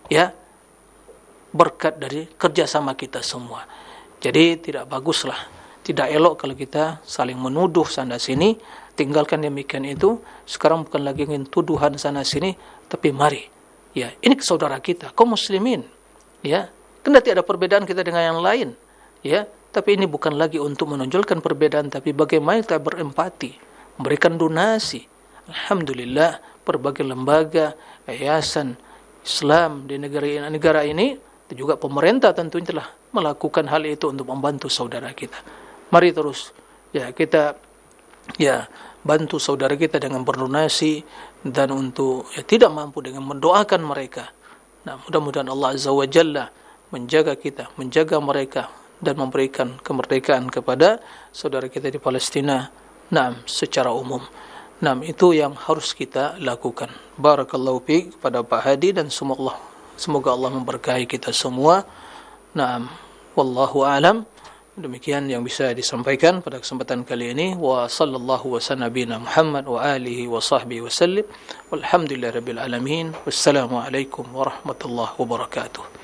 berkat dari kerjasama kita semua. Jadi tidak baguslah, tidak elok kalau kita saling menuduh sana sini. Tinggalkan demikian itu. Sekarang bukan lagi ingin tuduhan sana sini, tapi mari, ini saudara kita, kaum muslimin, kendati ada perbedaan kita dengan yang lain, tapi ini bukan lagi untuk menonjolkan perbedaan, tapi bagaimana kita berempati, memberikan donasi. Alhamdulillah, berbagai lembaga, yayasan Islam di negara ini, dan juga pemerintah tentunya telah melakukan hal itu untuk membantu saudara kita. Mari terus, kita bantu saudara kita dengan berdonasi dan untuk tidak mampu dengan mendoakan mereka. Nah, mudah-mudahan Allah Azza wa Jalla menjaga kita, menjaga mereka dan memberikan kemerdekaan kepada saudara kita di Palestina. Secara umum. Itu yang harus kita lakukan. Barakallahu fiik kepada Pak Hadi dan semoga Allah memberkahi kita semua. Wallahu a'lam. Demikian yang bisa disampaikan pada kesempatan kali ini. Wa sallallahu wa sanabina Muhammad wa alihi wa sahbihi wa sallim. Walhamdulillahirabbil alamin. Wassalamualaikum warahmatullahi wabarakatuh.